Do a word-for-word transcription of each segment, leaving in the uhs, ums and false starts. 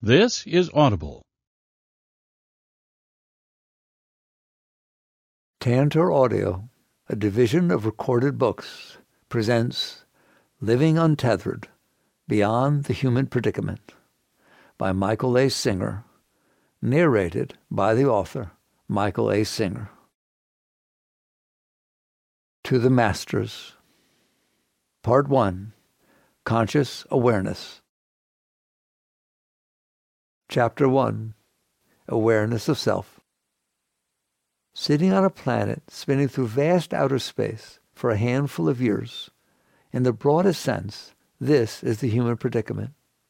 This is Audible. Tantor Audio, a division of Recorded Books, presents Living Untethered, Beyond the Human Predicament, by Michael A. Singer, narrated by the author, Michael A. Singer. To the Masters. Part one, Conscious Awareness. Chapter one, Awareness of Self. Sitting on a planet spinning through vast outer space for a handful of years, in the broadest sense, this is the human predicament.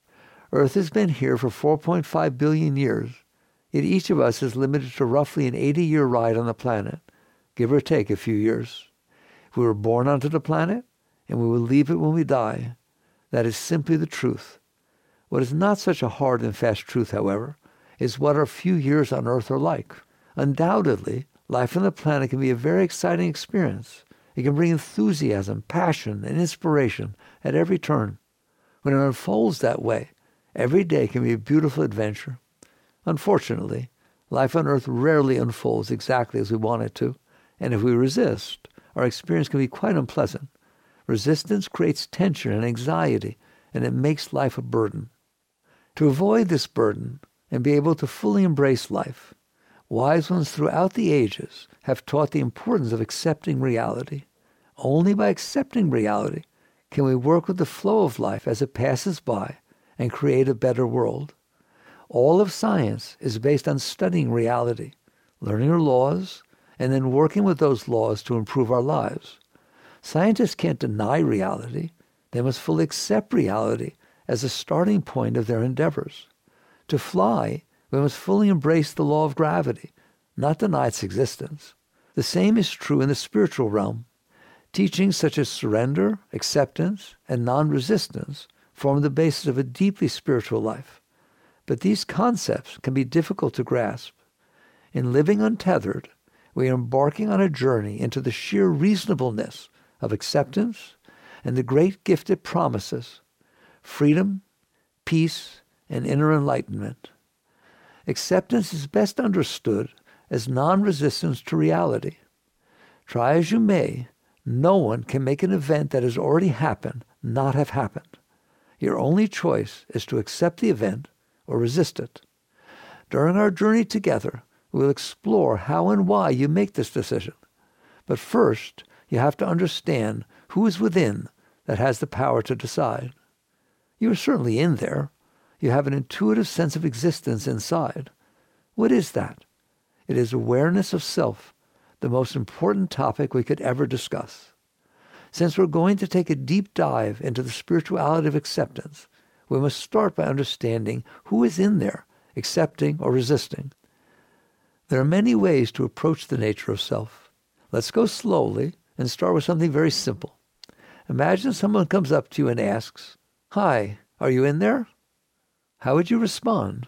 Earth has been here for four point five billion years, yet each of us is limited to roughly an eighty-year ride on the planet, give or take a few years. We were born onto the planet, and we will leave it when we die. That is simply the truth. What is not such a hard and fast truth, however, is what our few years on Earth are like. Undoubtedly, life on the planet can be a very exciting experience. It can bring enthusiasm, passion, and inspiration at every turn. When it unfolds that way, every day can be a beautiful adventure. Unfortunately, life on Earth rarely unfolds exactly as we want it to, and if we resist, our experience can be quite unpleasant. Resistance creates tension and anxiety, and it makes life a burden. To avoid this burden and be able to fully embrace life, wise ones throughout the ages have taught the importance of accepting reality. Only by accepting reality can we work with the flow of life as it passes by and create a better world. All of science is based on studying reality, learning her laws, and then working with those laws to improve our lives. Scientists can't deny reality. They must fully accept reality as a starting point of their endeavors. To fly, we must fully embrace the law of gravity, not deny its existence. The same is true in the spiritual realm. Teachings such as surrender, acceptance, and non-resistance form the basis of a deeply spiritual life. But these concepts can be difficult to grasp. In living untethered, we are embarking on a journey into the sheer reasonableness of acceptance and the great gift it promises: freedom, peace, and inner enlightenment. Acceptance is best understood as non-resistance to reality. Try as you may, no one can make an event that has already happened not have happened. Your only choice is to accept the event or resist it. During our journey together, we will explore how and why you make this decision. But first, you have to understand who is within that has the power to decide. You are certainly in there. You have an intuitive sense of existence inside. What is that? It is awareness of self, the most important topic we could ever discuss. Since we're going to take a deep dive into the spirituality of acceptance, we must start by understanding who is in there, accepting or resisting. There are many ways to approach the nature of self. Let's go slowly and start with something very simple. Imagine someone comes up to you and asks, "Hi, are you in there?" How would you respond?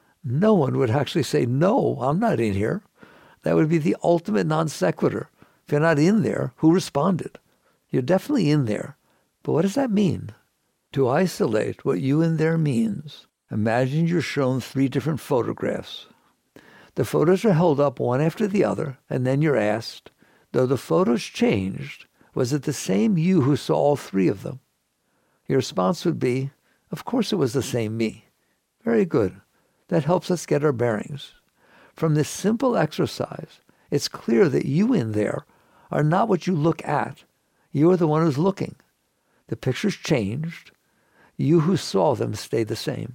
No one would actually say, "No, I'm not in here." That would be the ultimate non sequitur. If you're not in there, who responded? You're definitely in there. But what does that mean? To isolate what you in there means, imagine you're shown three different photographs. The photos are held up one after the other, and then you're asked, though the photos changed, was it the same you who saw all three of them? Your response would be, of course it was the same me. Very good. That helps us get our bearings. From this simple exercise, it's clear that you in there are not what you look at. You are the one who's looking. The pictures changed. You who saw them stayed the same.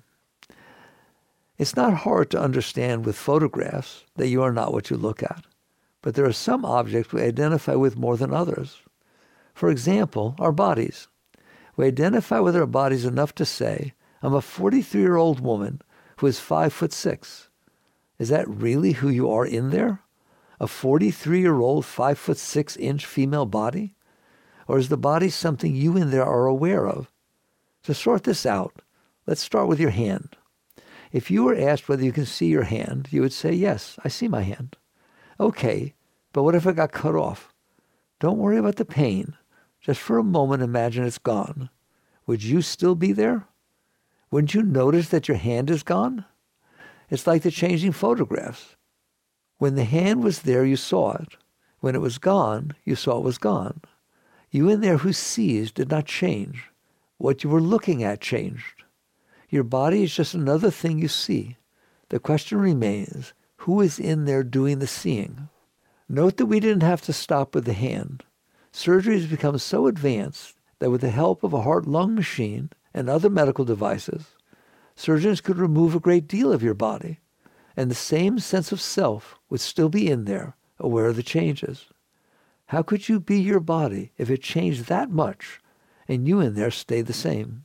It's not hard to understand with photographs that you are not what you look at, but there are some objects we identify with more than others. For example, our bodies. We identify with our bodies enough to say, I'm a forty-three-year-old woman who is five foot six. Is that really who you are in there? A forty-three-year-old, five foot six inch female body? Or is the body something you in there are aware of? To sort this out, let's start with your hand. If you were asked whether you can see your hand, you would say, yes, I see my hand. Okay, but what if it got cut off? Don't worry about the pain. Just for a moment imagine it's gone. Would you still be there? Wouldn't you notice that your hand is gone? It's like the changing photographs. When the hand was there, you saw it. When it was gone, you saw it was gone. You in there who sees did not change. What you were looking at changed. Your body is just another thing you see. The question remains, who is in there doing the seeing? Note that we didn't have to stop with the hand. Surgery has become so advanced that with the help of a heart-lung machine and other medical devices, surgeons could remove a great deal of your body, and the same sense of self would still be in there, aware of the changes. How could you be your body if it changed that much and you in there stayed the same?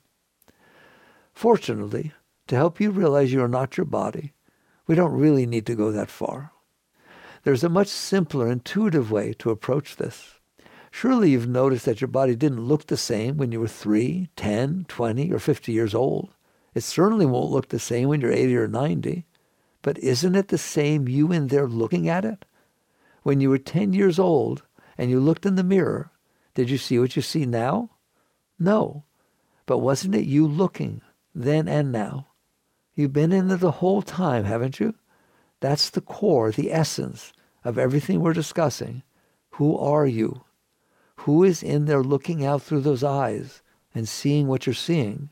Fortunately, to help you realize you are not your body, we don't really need to go that far. There's a much simpler, intuitive way to approach this. Surely you've noticed that your body didn't look the same when you were three, ten, twenty, or fifty years old. It certainly won't look the same when you're eighty or ninety. But isn't it the same you in there looking at it? When you were ten years old and you looked in the mirror, did you see what you see now? No. But wasn't it you looking then and now? You've been in there the whole time, haven't you? That's the core, the essence of everything we're discussing. Who are you? Who is in there looking out through those eyes and seeing what you're seeing?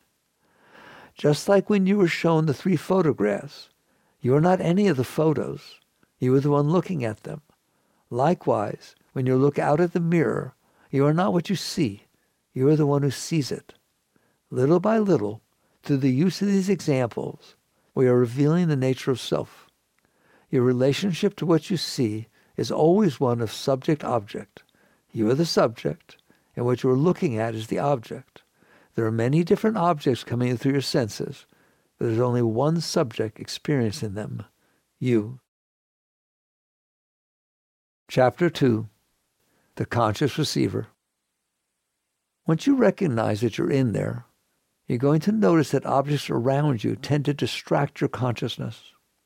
Just like when you were shown the three photographs, you are not any of the photos. You are the one looking at them. Likewise, when you look out at the mirror, you are not what you see. You are the one who sees it. Little by little, through the use of these examples, we are revealing the nature of self. Your relationship to what you see is always one of subject-object. You are the subject, and what you are looking at is the object. There are many different objects coming in through your senses, but there's only one subject experiencing them, you. Chapter two, The Conscious Receiver. Once you recognize that you're in there, you're going to notice that objects around you tend to distract your consciousness.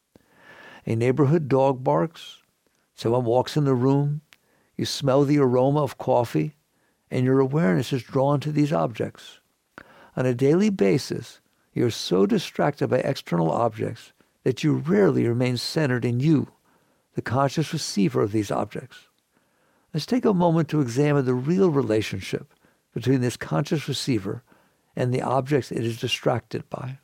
A neighborhood dog barks, someone walks in the room, you smell the aroma of coffee, and your awareness is drawn to these objects. On a daily basis, you are so distracted by external objects that you rarely remain centered in you, the conscious receiver of these objects. Let's take a moment to examine the real relationship between this conscious receiver and the objects it is distracted by.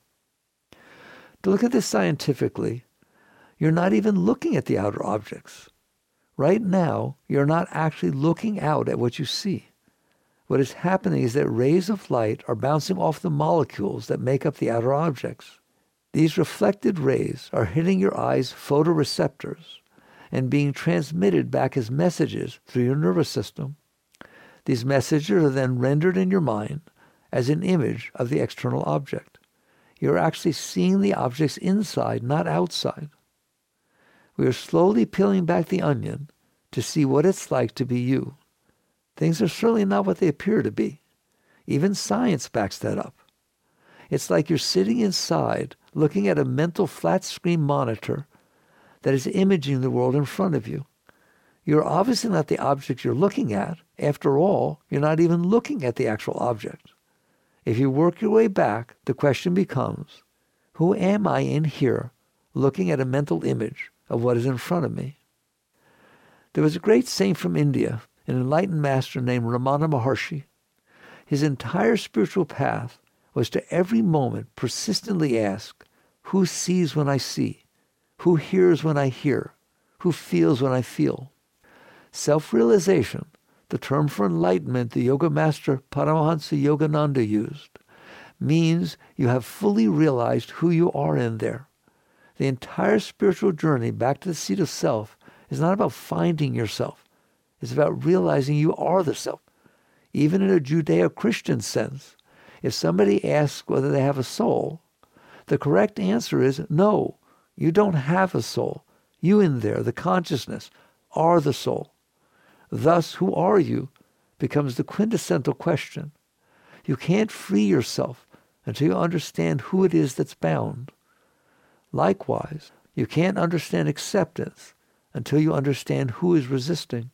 To look at this scientifically, you're not even looking at the outer objects. Right now, you're not actually looking out at what you see. What is happening is that rays of light are bouncing off the molecules that make up the outer objects. These reflected rays are hitting your eye's photoreceptors and being transmitted back as messages through your nervous system. These messages are then rendered in your mind as an image of the external object. You're actually seeing the objects inside, not outside. We are slowly peeling back the onion to see what it's like to be you. Things are certainly not what they appear to be. Even science backs that up. It's like you're sitting inside looking at a mental flat screen monitor that is imaging the world in front of you. You're obviously not the object you're looking at. After all, you're not even looking at the actual object. If you work your way back, the question becomes, who am I in here looking at a mental image of what is in front of me? There was a great saint from India, an enlightened master named Ramana Maharshi. His entire spiritual path was to every moment persistently ask, who sees when I see? Who hears when I hear? Who feels when I feel? Self-realization, the term for enlightenment the yoga master Paramahansa Yogananda used, means you have fully realized who you are in there. The entire spiritual journey back to the seat of self is not about finding yourself. It's about realizing you are the self. Even in a Judeo-Christian sense, if somebody asks whether they have a soul, the correct answer is no, you don't have a soul. You in there, the consciousness, are the soul. Thus, who are you becomes the quintessential question. You can't free yourself until you understand who it is that's bound. Likewise, you can't understand acceptance until you understand who is resisting.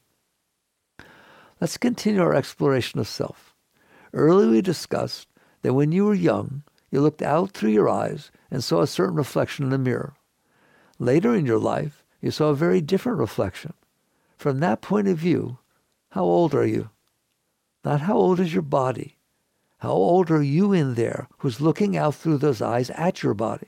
Let's continue our exploration of self. Earlier we discussed that when you were young, You looked out through your eyes and saw a certain reflection in the mirror. Later in your life, you saw a very different reflection. From that point of view, how old are you? Not how old is your body. How old are you in there who's looking out through those eyes at your body?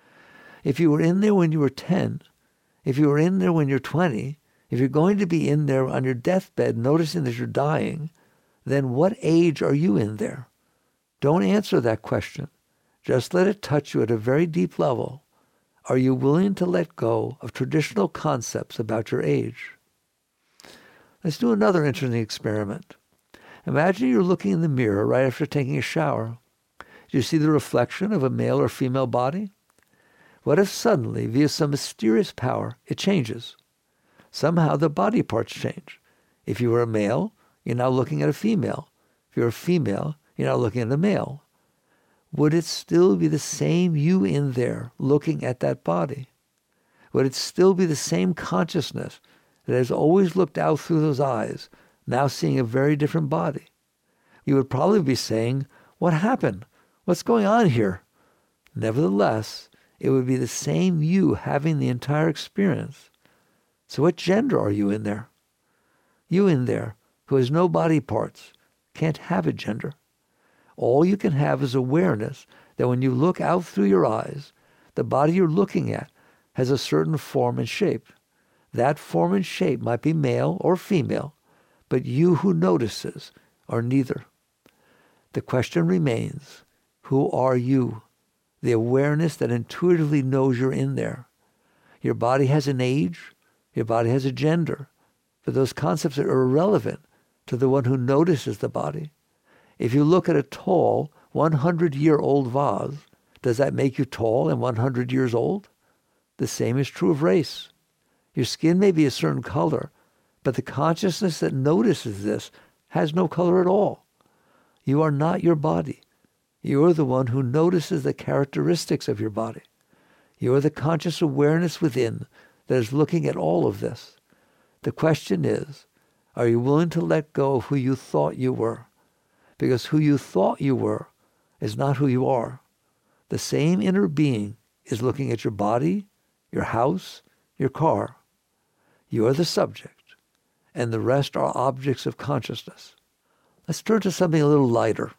If you were in there when you were ten, if you were in there when you're twenty, if you're going to be in there on your deathbed noticing that you're dying, then what age are you in there? Don't answer that question. Just let it touch you at a very deep level. Are you willing to let go of traditional concepts about your age? Let's do another interesting experiment. Imagine you're looking in the mirror right after taking a shower. Do you see the reflection of a male or female body? What if suddenly, via some mysterious power, it changes? Somehow the body parts change. If you were a male, you're now looking at a female. If you're a female, you're now looking at a male. Would it still be the same you in there looking at that body? Would it still be the same consciousness that has always looked out through those eyes, now seeing a very different body? You would probably be saying, what happened? What's going on here? Nevertheless, it would be the same you having the entire experience. So what gender are you in there? You in there, who has no body parts, can't have a gender. All you can have is awareness that when you look out through your eyes, the body you're looking at has a certain form and shape. That form and shape might be male or female, but you who notices are neither. The question remains, who are you? The awareness that intuitively knows you're in there. Your body has an age, your body has a gender, but those concepts are irrelevant to the one who notices the body. If you look at a tall, one hundred year old vase, does that make you tall and one hundred years old? The same is true of race. Your skin may be a certain color, but the consciousness that notices this has no color at all. You are not your body. You are the one who notices the characteristics of your body. You are the conscious awareness within that is looking at all of this. The question is, are you willing to let go of who you thought you were? Because who you thought you were is not who you are. The same inner being is looking at your body, your house, your car. You are the subject, and the rest are objects of consciousness. Let's turn to something a little lighter.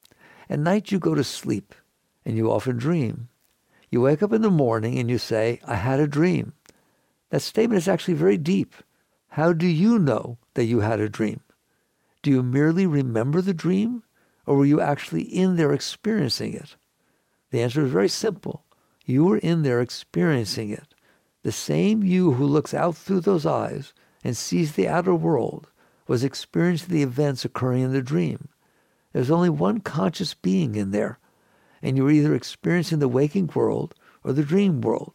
At night you go to sleep, and you often dream. You wake up in the morning and you say, I had a dream. That statement is actually very deep. How do you know that you had a dream? Do you merely remember the dream, or were you actually in there experiencing it? The answer is very simple. You were in there experiencing it. The same you who looks out through those eyes and sees the outer world was experiencing the events occurring in the dream. There's only one conscious being in there, and you're either experiencing the waking world or the dream world.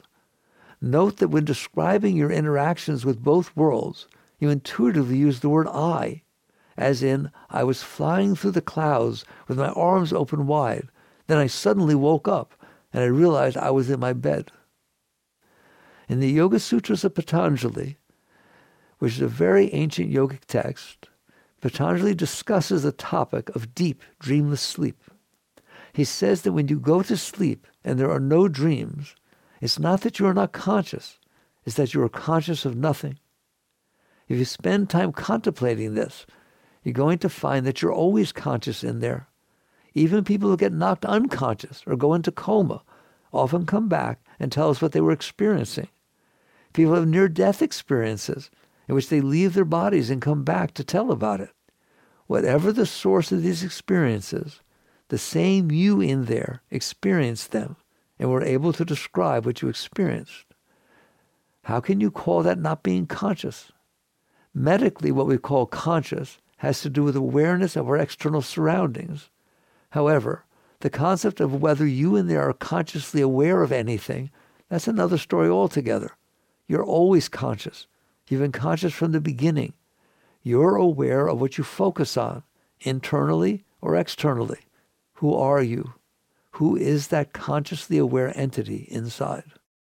Note that when describing your interactions with both worlds, you intuitively use the word I, as in, I was flying through the clouds with my arms open wide. Then I suddenly woke up, and I realized I was in my bed. In the Yoga Sutras of Patanjali, which is a very ancient yogic text, Patanjali discusses the topic of deep, dreamless sleep. He says that when you go to sleep and there are no dreams, it's not that you are not conscious, it's that you are conscious of nothing. If you spend time contemplating this, you're going to find that you're always conscious in there. Even people who get knocked unconscious or go into coma often come back and tell us what they were experiencing. People have near-death experiences in which they leave their bodies and come back to tell about it. Whatever the source of these experiences, the same you in there experienced them and were able to describe what you experienced. How can you call that not being conscious? Medically, what we call conscious has to do with awareness of our external surroundings. However, the concept of whether you in there are consciously aware of anything, that's another story altogether. You're always conscious. You've been conscious from the beginning. You're aware of what you focus on, internally or externally. Who are you? Who is that consciously aware entity inside?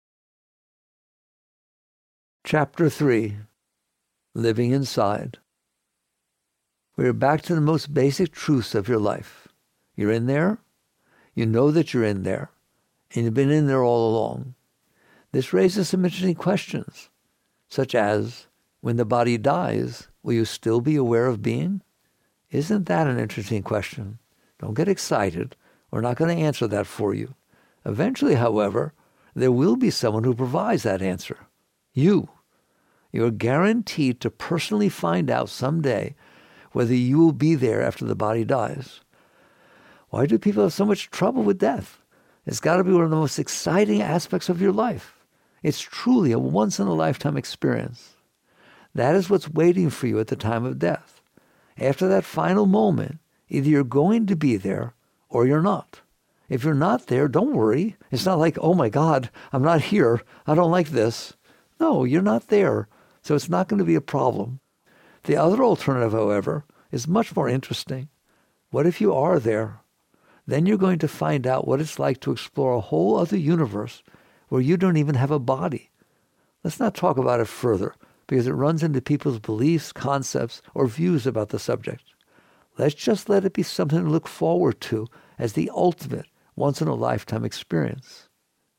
Chapter three, Living Inside. We are back to the most basic truths of your life. You're in there. You know that you're in there, and you've been in there all along. This raises some interesting questions, such as, when the body dies, will you still be aware of being? Isn't that an interesting question? Don't get excited. We're not going to answer that for you. Eventually, however, there will be someone who provides that answer. You. You're guaranteed to personally find out someday whether you will be there after the body dies. Why do people have so much trouble with death? It's got to be one of the most exciting aspects of your life. It's truly a once-in-a-lifetime experience. That is what's waiting for you at the time of death. After that final moment, either you're going to be there or you're not. If you're not there, don't worry. It's not like, oh my God, I'm not here. I don't like this. No, you're not there. So it's not going to be a problem. The other alternative, however, is much more interesting. What if you are there? Then you're going to find out what it's like to explore a whole other universe where you don't even have a body. Let's not talk about it further, because it runs into people's beliefs, concepts, or views about the subject. Let's just let it be something to look forward to as the ultimate once-in-a-lifetime experience.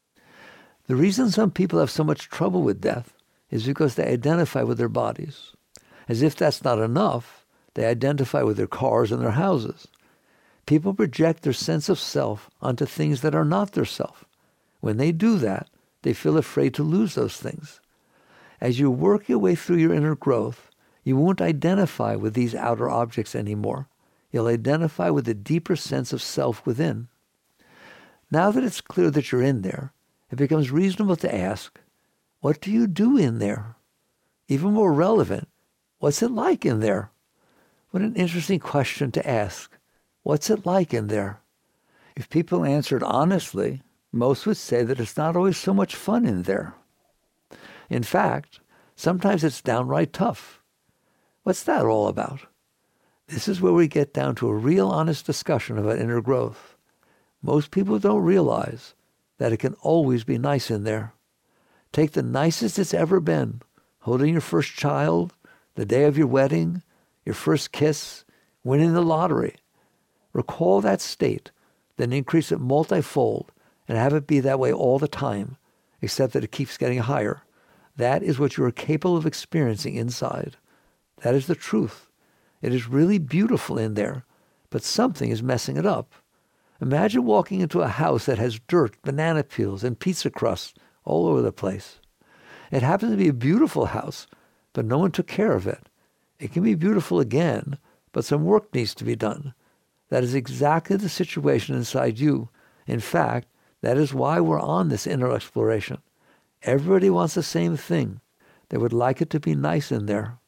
The reason some people have so much trouble with death is because they identify with their bodies. As if that's not enough, they identify with their cars and their houses. People project their sense of self onto things that are not their self. When they do that, they feel afraid to lose those things. As you work your way through your inner growth, you won't identify with these outer objects anymore. You'll identify with a deeper sense of self within. Now that it's clear that you're in there, it becomes reasonable to ask, what do you do in there? Even more relevant, what's it like in there? What an interesting question to ask. What's it like in there? If people answered honestly, most would say that it's not always so much fun in there. In fact, sometimes it's downright tough. What's that all about? This is where we get down to a real honest discussion about inner growth. Most people don't realize that it can always be nice in there. Take the nicest it's ever been, holding your first child, the day of your wedding, your first kiss, winning the lottery. Recall that state, then increase it multifold and have it be that way all the time, except that it keeps getting higher. That is what you are capable of experiencing inside. That is the truth. It is really beautiful in there, but something is messing it up. Imagine walking into a house that has dirt, banana peels, and pizza crusts all over the place. It happens to be a beautiful house, but no one took care of it. It can be beautiful again, but some work needs to be done. That is exactly the situation inside you. In fact, that is why we're on this inner exploration. Everybody wants the same thing. They would like it to be nice in there.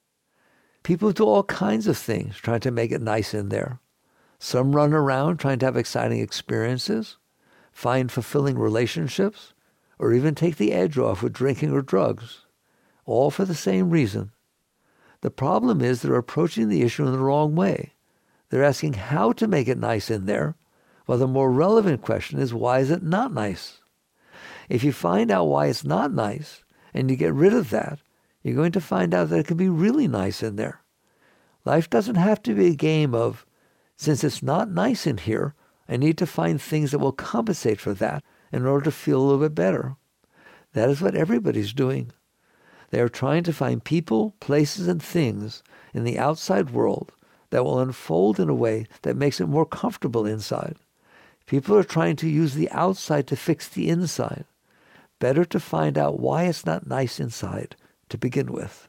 People do all kinds of things trying to make it nice in there. Some run around trying to have exciting experiences, find fulfilling relationships, or even take the edge off with drinking or drugs, all for the same reason. The problem is they're approaching the issue in the wrong way. They're asking how to make it nice in there, while the more relevant question is, why is it not nice? If you find out why it's not nice, and you get rid of that, you're going to find out that it can be really nice in there. Life doesn't have to be a game of, since it's not nice in here, I need to find things that will compensate for that in order to feel a little bit better. That is what everybody's doing. They are trying to find people, places, and things in the outside world that will unfold in a way that makes it more comfortable inside. People are trying to use the outside to fix the inside. Better to find out why it's not nice inside to begin with.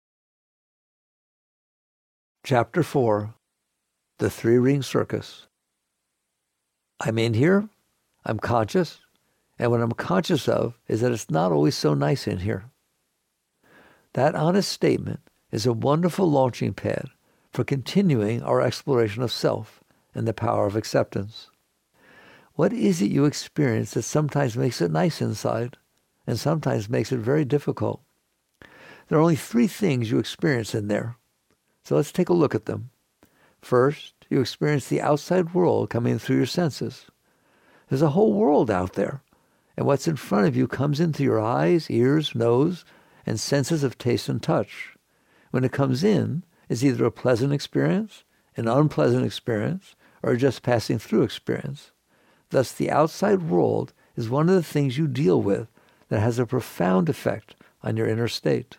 Chapter four. The Three-Ring Circus. I'm in here, I'm conscious, and what I'm conscious of is that it's not always so nice in here. That honest statement is a wonderful launching pad for continuing our exploration of self and the power of acceptance. What is it you experience that sometimes makes it nice inside and sometimes makes it very difficult? There are only three things you experience in there, so let's take a look at them. First, you experience the outside world coming through your senses. There's a whole world out there, and what's in front of you comes in through your eyes, ears, nose, and senses of taste and touch. When it comes in, it's either a pleasant experience, an unpleasant experience, or just passing through experience. Thus, the outside world is one of the things you deal with that has a profound effect on your inner state.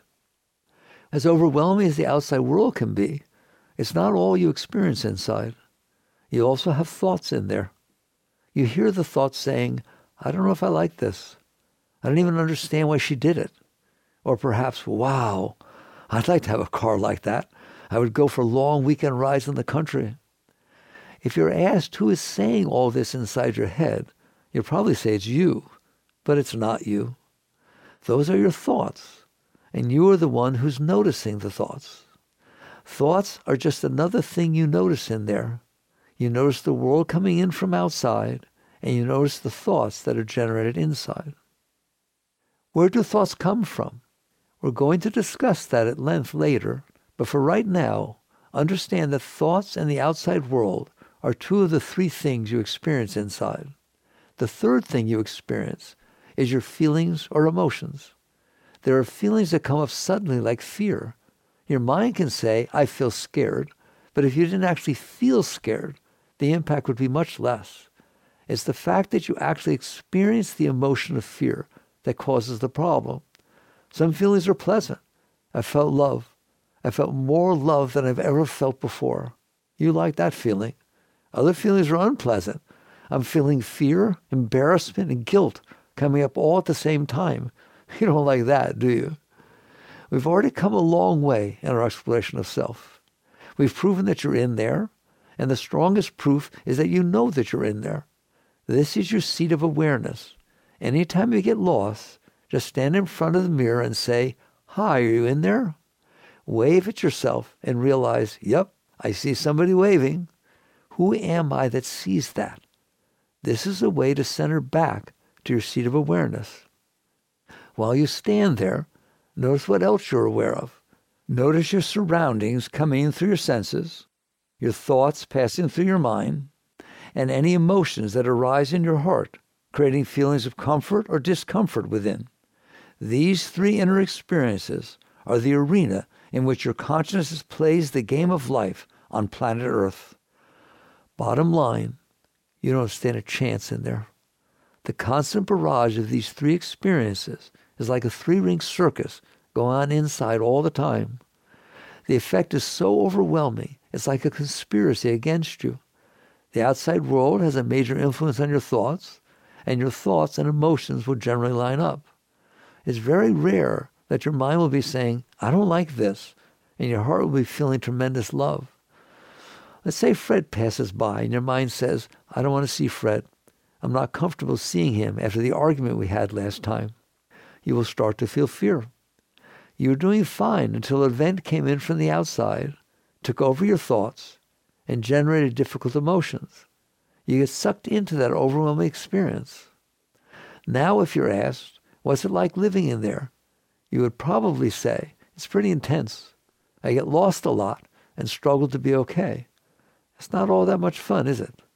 As overwhelming as the outside world can be, it's not all you experience inside. You also have thoughts in there. You hear the thoughts saying, I don't know if I like this. I don't even understand why she did it. Or perhaps, wow, I'd like to have a car like that. I would go for long weekend rides in the country. If you're asked who is saying all this inside your head, you'll probably say it's you, but it's not you. Those are your thoughts, and you are the one who's noticing the thoughts. Thoughts are just another thing you notice in there. You notice the world coming in from outside, and you notice the thoughts that are generated inside. Where do thoughts come from? We're going to discuss that at length later, but for right now, understand that thoughts and the outside world are two of the three things you experience inside. The third thing you experience is your feelings or emotions. There are feelings that come up suddenly like fear. Your mind can say, I feel scared, but if you didn't actually feel scared, the impact would be much less. It's the fact that you actually experience the emotion of fear that causes the problem. Some feelings are pleasant. I felt love. I felt more love than I've ever felt before. You like that feeling. Other feelings are unpleasant. I'm feeling fear, embarrassment, and guilt coming up all at the same time. You don't like that, do you? We've already come a long way in our exploration of self. We've proven that you're in there, and the strongest proof is that you know that you're in there. This is your seat of awareness. Anytime you get lost, just stand in front of the mirror and say, hi, are you in there? Wave at yourself and realize, yep, I see somebody waving. Who am I that sees that? This is a way to center back to your seat of awareness. While you stand there, notice what else you're aware of. Notice your surroundings coming in through your senses, your thoughts passing through your mind, and any emotions that arise in your heart, creating feelings of comfort or discomfort within. These three inner experiences are the arena in which your consciousness plays the game of life on planet Earth. Bottom line, you don't stand a chance in there. The constant barrage of these three experiences is like a three-ring circus going on inside all the time. The effect is so overwhelming, it's like a conspiracy against you. The outside world has a major influence on your thoughts, and your thoughts and emotions will generally line up. It's very rare that your mind will be saying, I don't like this, and your heart will be feeling tremendous love. Let's say Fred passes by and your mind says, I don't want to see Fred. I'm not comfortable seeing him after the argument we had last time. You will start to feel fear. You were doing fine until an event came in from the outside, took over your thoughts, and generated difficult emotions. You get sucked into that overwhelming experience. Now if you're asked, what's it like living in there? You would probably say, it's pretty intense. I get lost a lot and struggle to be okay. It's not all that much fun, is it?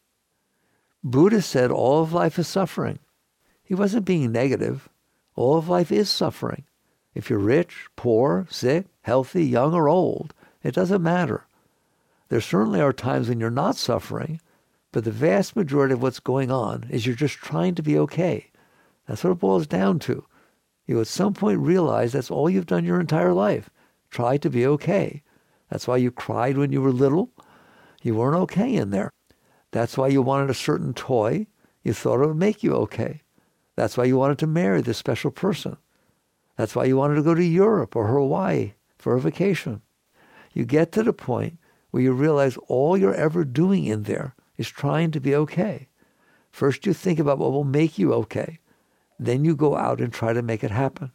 Buddha said all of life is suffering. He wasn't being negative. All of life is suffering. If you're rich, poor, sick, healthy, young, or old, it doesn't matter. There certainly are times when you're not suffering, but the vast majority of what's going on is you're just trying to be okay. That's what it boils down to. You at some point realize that's all you've done your entire life. Try to be okay. That's why you cried when you were little. You weren't okay in there. That's why you wanted a certain toy. You thought it would make you okay. That's why you wanted to marry this special person. That's why you wanted to go to Europe or Hawaii for a vacation. You get to the point where you realize all you're ever doing in there is trying to be okay. First you think about what will make you okay. Then you go out and try to make it happen.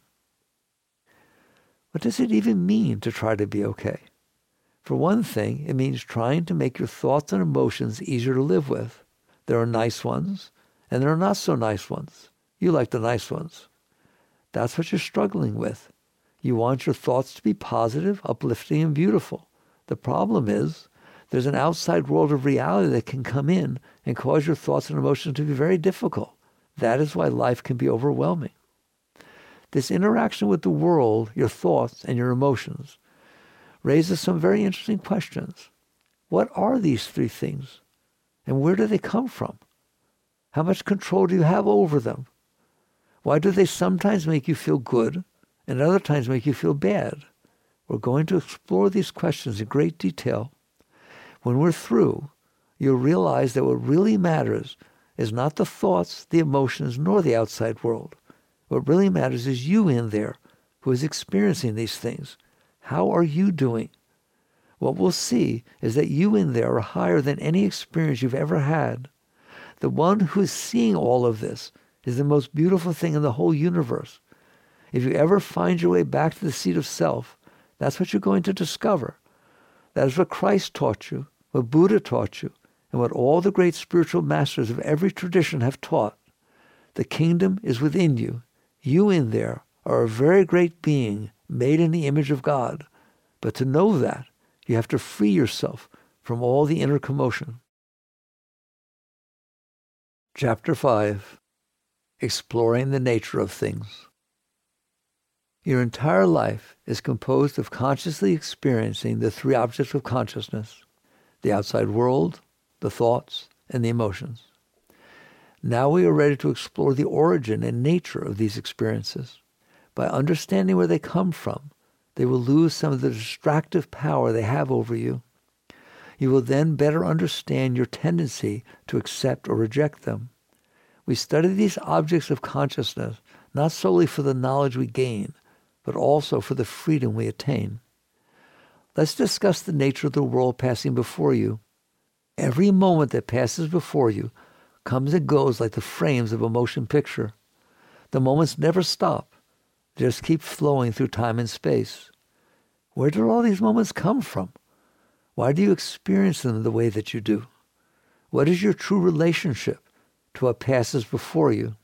What does it even mean to try to be okay? For one thing, it means trying to make your thoughts and emotions easier to live with. There are nice ones, and there are not so nice ones. You like the nice ones. That's what you're struggling with. You want your thoughts to be positive, uplifting, and beautiful. The problem is, there's an outside world of reality that can come in and cause your thoughts and emotions to be very difficult. That is why life can be overwhelming. This interaction with the world, your thoughts, and your emotions raises some very interesting questions. What are these three things? And where do they come from? How much control do you have over them? Why do they sometimes make you feel good and other times make you feel bad? We're going to explore these questions in great detail. When we're through, you'll realize that what really matters is not the thoughts, the emotions, nor the outside world. What really matters is you in there who is experiencing these things. How are you doing? What we'll see is that you in there are higher than any experience you've ever had. The one who is seeing all of this is the most beautiful thing in the whole universe. If you ever find your way back to the seat of self, that's what you're going to discover. That is what Christ taught you, what Buddha taught you, and what all the great spiritual masters of every tradition have taught. The kingdom is within you. You in there are a very great being made in the image of God. But to know that, you have to free yourself from all the inner commotion. Chapter five. Exploring the Nature of Things. Your entire life is composed of consciously experiencing the three objects of consciousness: the outside world, the thoughts, and the emotions. Now we are ready to explore the origin and nature of these experiences. By understanding where they come from, they will lose some of the distractive power they have over you. You will then better understand your tendency to accept or reject them. We study these objects of consciousness not solely for the knowledge we gain, but also for the freedom we attain. Let's discuss the nature of the world passing before you. Every moment that passes before you comes and goes like the frames of a motion picture. The moments never stop. They just keep flowing through time and space. Where did all these moments come from? Why do you experience them the way that you do? What is your true relationship to what passes before you?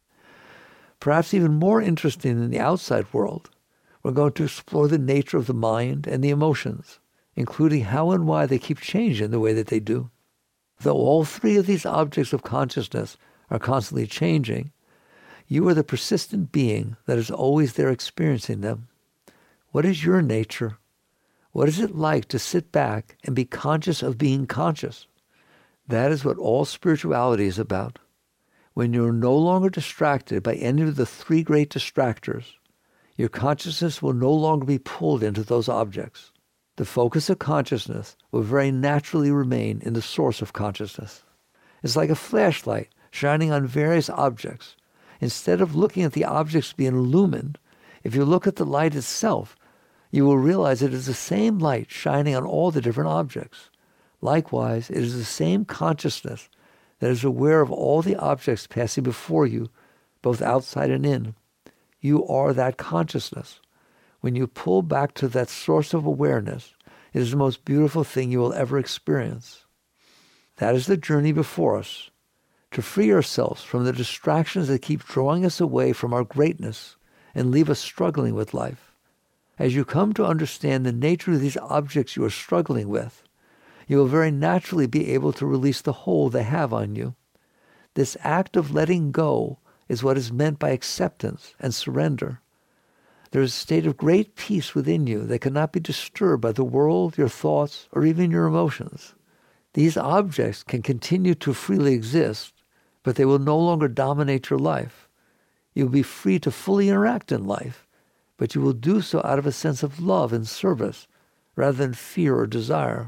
Perhaps even more interesting than the outside world, we're going to explore the nature of the mind and the emotions, including how and why they keep changing the way that they do. Though all three of these objects of consciousness are constantly changing, you are the persistent being that is always there experiencing them. What is your nature? What is it like to sit back and be conscious of being conscious? That is what all spirituality is about. When you are no longer distracted by any of the three great distractors, your consciousness will no longer be pulled into those objects. The focus of consciousness will very naturally remain in the source of consciousness. It's like a flashlight shining on various objects. Instead of looking at the objects being illumined, if you look at the light itself, you will realize it is the same light shining on all the different objects. Likewise, it is the same consciousness that is aware of all the objects passing before you, both outside and in. You are that consciousness. When you pull back to that source of awareness, it is the most beautiful thing you will ever experience. That is the journey before us, to free ourselves from the distractions that keep drawing us away from our greatness and leave us struggling with life. As you come to understand the nature of these objects you are struggling with, you will very naturally be able to release the hold they have on you. This act of letting go is what is meant by acceptance and surrender. There is a state of great peace within you that cannot be disturbed by the world, your thoughts, or even your emotions. These objects can continue to freely exist, but they will no longer dominate your life. You will be free to fully interact in life, but you will do so out of a sense of love and service rather than fear or desire.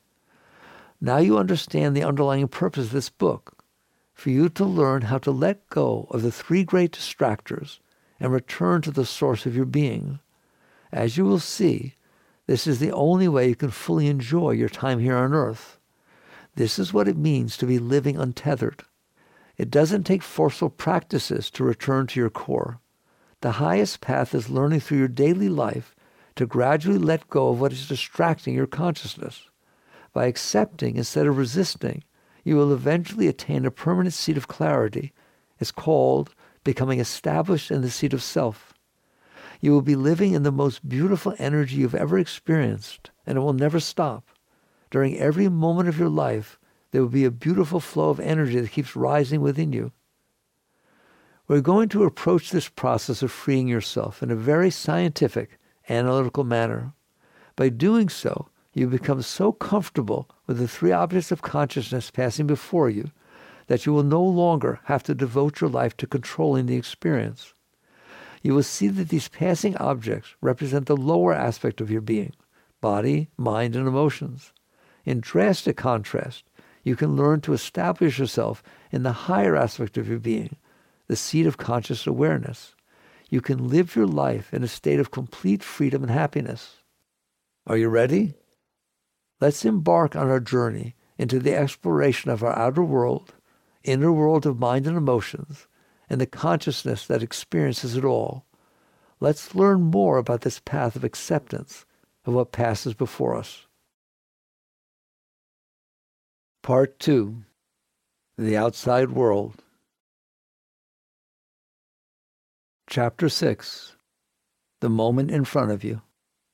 Now you understand the underlying purpose of this book, for you to learn how to let go of the three great distractors and return to the source of your being. As you will see, this is the only way you can fully enjoy your time here on earth. This is what it means to be living untethered. It doesn't take forceful practices to return to your core. The highest path is learning through your daily life to gradually let go of what is distracting your consciousness. By accepting instead of resisting, you will eventually attain a permanent seat of clarity. It's called becoming established in the seat of self. You will be living in the most beautiful energy you've ever experienced, and it will never stop. During every moment of your life, there will be a beautiful flow of energy that keeps rising within you. We're going to approach this process of freeing yourself in a very scientific, analytical manner. By doing so, you become so comfortable with the three objects of consciousness passing before you that you will no longer have to devote your life to controlling the experience. You will see that these passing objects represent the lower aspect of your being, body, mind, and emotions. In drastic contrast, you can learn to establish yourself in the higher aspect of your being, the seat of conscious awareness. You can live your life in a state of complete freedom and happiness. Are you ready? Let's embark on our journey into the exploration of our outer world, inner world of mind and emotions, and the consciousness that experiences it all. Let's learn more about this path of acceptance of what passes before us. Part two, the outside world. Chapter six, the moment in front of you.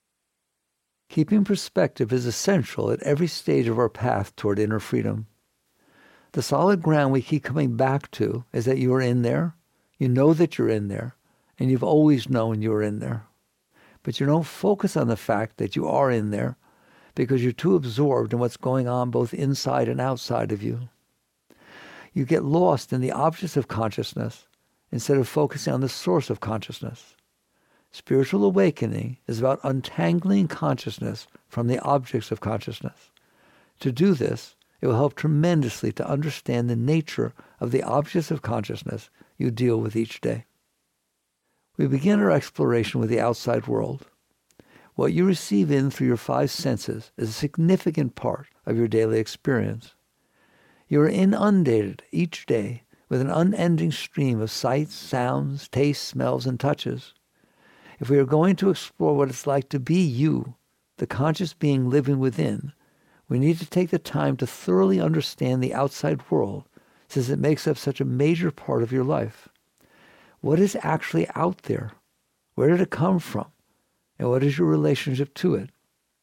Keeping perspective is essential at every stage of our path toward inner freedom. The solid ground we keep coming back to is that you are in there, you know that you're in there, and you've always known you're in there. But you don't focus on the fact that you are in there because you're too absorbed in what's going on both inside and outside of you. You get lost in the objects of consciousness instead of focusing on the source of consciousness. Spiritual awakening is about untangling consciousness from the objects of consciousness. To do this, it will help tremendously to understand the nature of the objects of consciousness you deal with each day. We begin our exploration with the outside world. What you receive in through your five senses is a significant part of your daily experience. You are inundated each day with an unending stream of sights, sounds, tastes, smells, and touches. If we are going to explore what it's like to be you, the conscious being living within, we need to take the time to thoroughly understand the outside world, since it makes up such a major part of your life. What is actually out there? Where did it come from? And what is your relationship to it?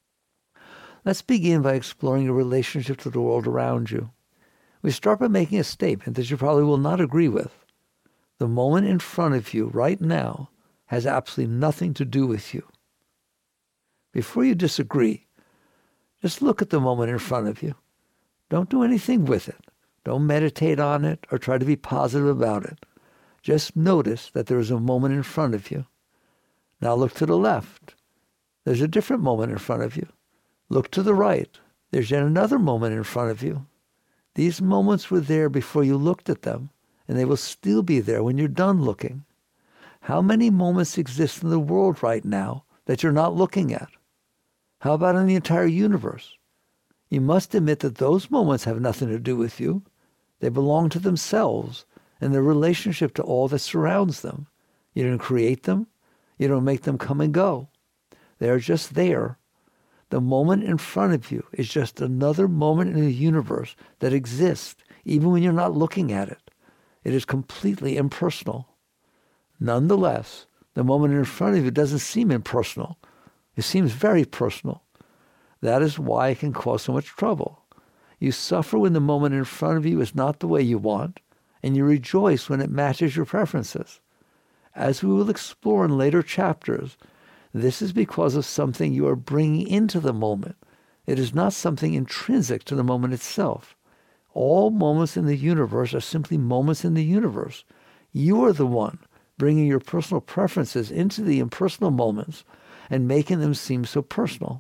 Let's begin by exploring your relationship to the world around you. We start by making a statement that you probably will not agree with. The moment in front of you right now has absolutely nothing to do with you. Before you disagree, just look at the moment in front of you. Don't do anything with it. Don't meditate on it or try to be positive about it. Just notice that there is a moment in front of you. Now look to the left. There's a different moment in front of you. Look to the right. There's yet another moment in front of you. These moments were there before you looked at them, and they will still be there when you're done looking. How many moments exist in the world right now that you're not looking at? How about in the entire universe? You must admit that those moments have nothing to do with you. They belong to themselves and their relationship to all that surrounds them. You didn't create them. You don't make them come and go. They are just there. The moment in front of you is just another moment in the universe that exists, even when you're not looking at it. It is completely impersonal. Nonetheless, the moment in front of you doesn't seem impersonal. It seems very personal. That is why it can cause so much trouble. You suffer when the moment in front of you is not the way you want, and you rejoice when it matches your preferences. As we will explore in later chapters, this is because of something you are bringing into the moment. It is not something intrinsic to the moment itself. All moments in the universe are simply moments in the universe. You are the one bringing your personal preferences into the impersonal moments and making them seem so personal.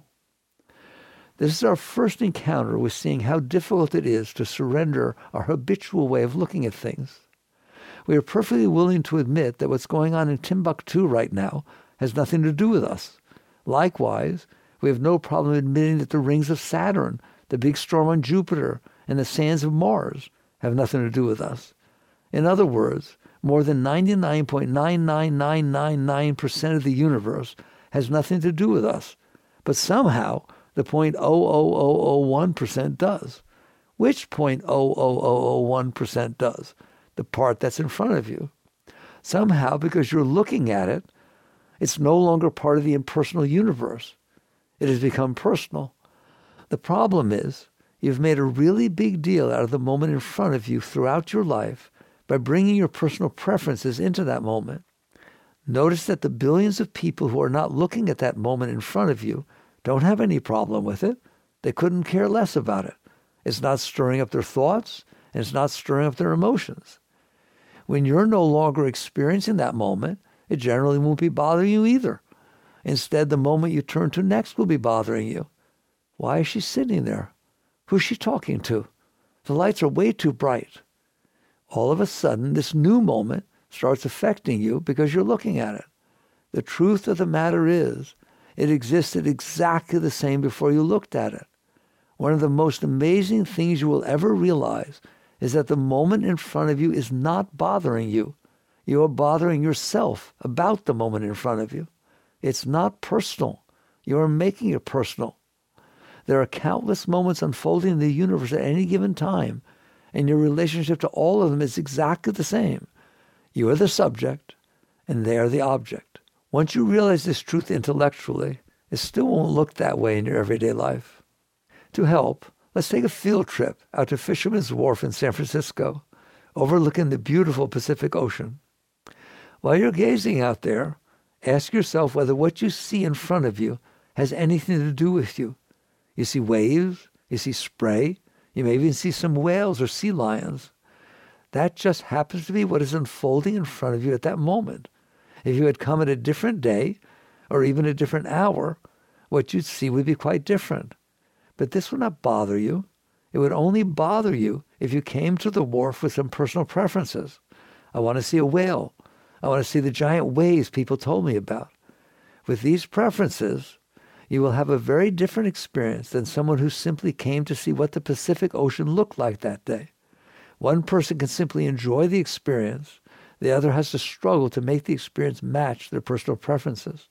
This is our first encounter with seeing how difficult it is to surrender our habitual way of looking at things. We are perfectly willing to admit that what's going on in Timbuktu right now has nothing to do with us. Likewise, we have no problem admitting that the rings of Saturn, the big storm on Jupiter, and the sands of Mars have nothing to do with us. In other words, more than ninety-nine point nine nine nine nine nine percent of the universe has nothing to do with us, but somehow the zero point zero zero zero zero one percent does. Which zero point zero zero zero zero one percent does? The part that's in front of you. Somehow, because you're looking at it, it's no longer part of the impersonal universe. It has become personal. The problem is, you've made a really big deal out of the moment in front of you throughout your life by bringing your personal preferences into that moment. Notice that the billions of people who are not looking at that moment in front of you don't have any problem with it. They couldn't care less about it. It's not stirring up their thoughts, and it's not stirring up their emotions. When you're no longer experiencing that moment, it generally won't be bothering you either. Instead, the moment you turn to next will be bothering you. Why is she sitting there? Who's she talking to? The lights are way too bright. All of a sudden, this new moment starts affecting you because you're looking at it. The truth of the matter is, it existed exactly the same before you looked at it. One of the most amazing things you will ever realize is that the moment in front of you is not bothering you. You are bothering yourself about the moment in front of you. It's not personal. You are making it personal. There are countless moments unfolding in the universe at any given time, and your relationship to all of them is exactly the same. You are the subject, and they are the object. Once you realize this truth intellectually, it still won't look that way in your everyday life. To help, let's take a field trip out to Fisherman's Wharf in San Francisco, overlooking the beautiful Pacific Ocean. While you're gazing out there, ask yourself whether what you see in front of you has anything to do with you. You see waves, you see spray, you may even see some whales or sea lions. That just happens to be what is unfolding in front of you at that moment. If you had come at a different day, or even a different hour, what you'd see would be quite different. But this would not bother you. It would only bother you if you came to the wharf with some personal preferences. I want to see a whale. I want to see the giant waves people told me about. With these preferences, you will have a very different experience than someone who simply came to see what the Pacific Ocean looked like that day. One person can simply enjoy the experience. The other has to struggle to make the experience match their personal preferences.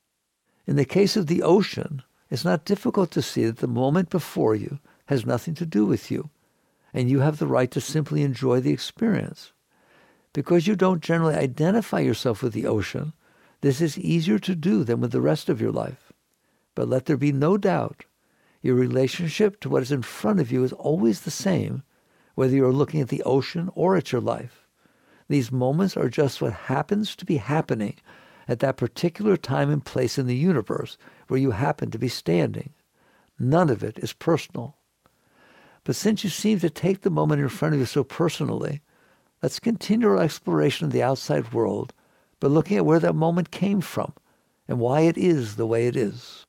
In the case of the ocean, it's not difficult to see that the moment before you has nothing to do with you, and you have the right to simply enjoy the experience. Because you don't generally identify yourself with the ocean, this is easier to do than with the rest of your life. But let there be no doubt, your relationship to what is in front of you is always the same, whether you're looking at the ocean or at your life. These moments are just what happens to be happening at that particular time and place in the universe where you happen to be standing. None of it is personal. But since you seem to take the moment in front of you so personally, let's continue our exploration of the outside world by looking at where that moment came from and why it is the way it is.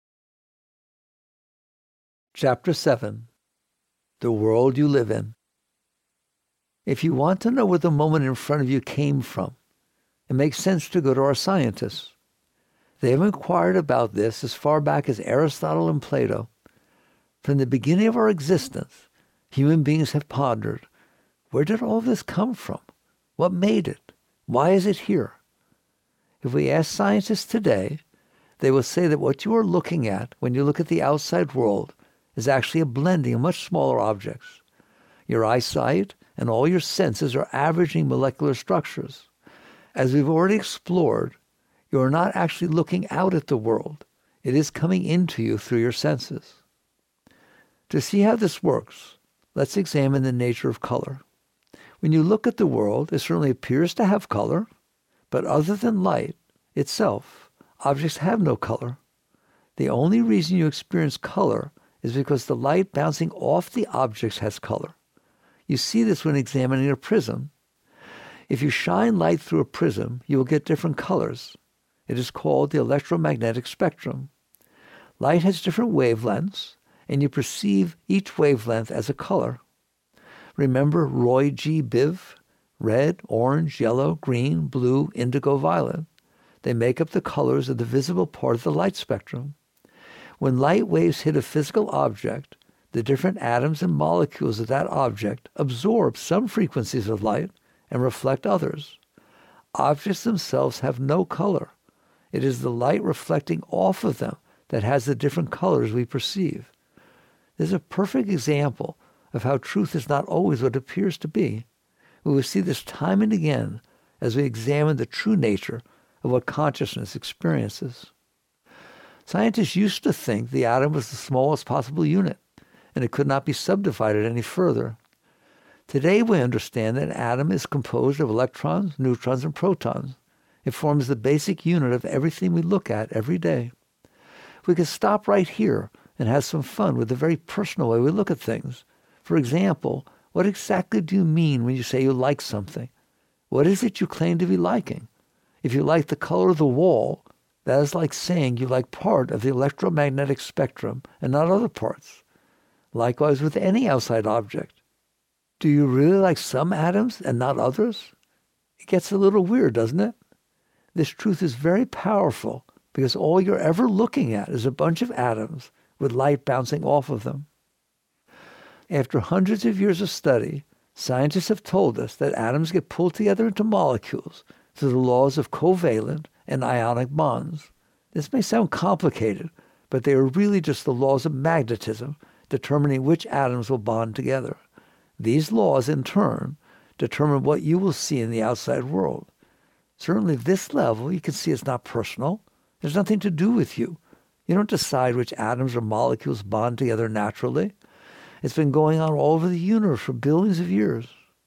Chapter seven. The World You Live In. If you want to know where the moment in front of you came from, it makes sense to go to our scientists. They have inquired about this as far back as Aristotle and Plato. From the beginning of our existence, human beings have pondered, where did all this come from? What made it? Why is it here? If we ask scientists today, they will say that what you are looking at when you look at the outside world is actually a blending of much smaller objects. Your eyesight and all your senses are averaging molecular structures. As we've already explored, you are not actually looking out at the world. It is coming into you through your senses. To see how this works, let's examine the nature of color. When you look at the world, it certainly appears to have color, but other than light itself, objects have no color. The only reason you experience color is because the light bouncing off the objects has color. You see this when examining a prism. If you shine light through a prism, you will get different colors. It is called the electromagnetic spectrum. Light has different wavelengths, and you perceive each wavelength as a color. Remember Roy G. Biv? Red, orange, yellow, green, blue, indigo, violet. They make up the colors of the visible part of the light spectrum. When light waves hit a physical object, the different atoms and molecules of that object absorb some frequencies of light and reflect others. Objects themselves have no color. It is the light reflecting off of them that has the different colors we perceive. This is a perfect example of how truth is not always what it appears to be. We will see this time and again as we examine the true nature of what consciousness experiences. Scientists used to think the atom was the smallest possible unit, and it could not be subdivided any further. Today we understand that an atom is composed of electrons, neutrons, and protons. It forms the basic unit of everything we look at every day. We can stop right here and have some fun with the very personal way we look at things. For example, What exactly do you mean when you say you like something? What is it you claim to be liking? If you like the color of the wall, that is like saying you like part of the electromagnetic spectrum and not other parts. Likewise with any outside object. Do you really like some atoms and not others? It gets a little weird, doesn't it? This truth is very powerful because all you're ever looking at is a bunch of atoms with light bouncing off of them. After hundreds of years of study, scientists have told us that atoms get pulled together into molecules through the laws of covalent and ionic bonds. This may sound complicated, but they are really just the laws of magnetism determining which atoms will bond together. These laws, in turn, determine what you will see in the outside world. Certainly at this level, you can see it's not personal. There's nothing to do with you. You don't decide which atoms or molecules bond together naturally. It's been going on all over the universe for billions of years.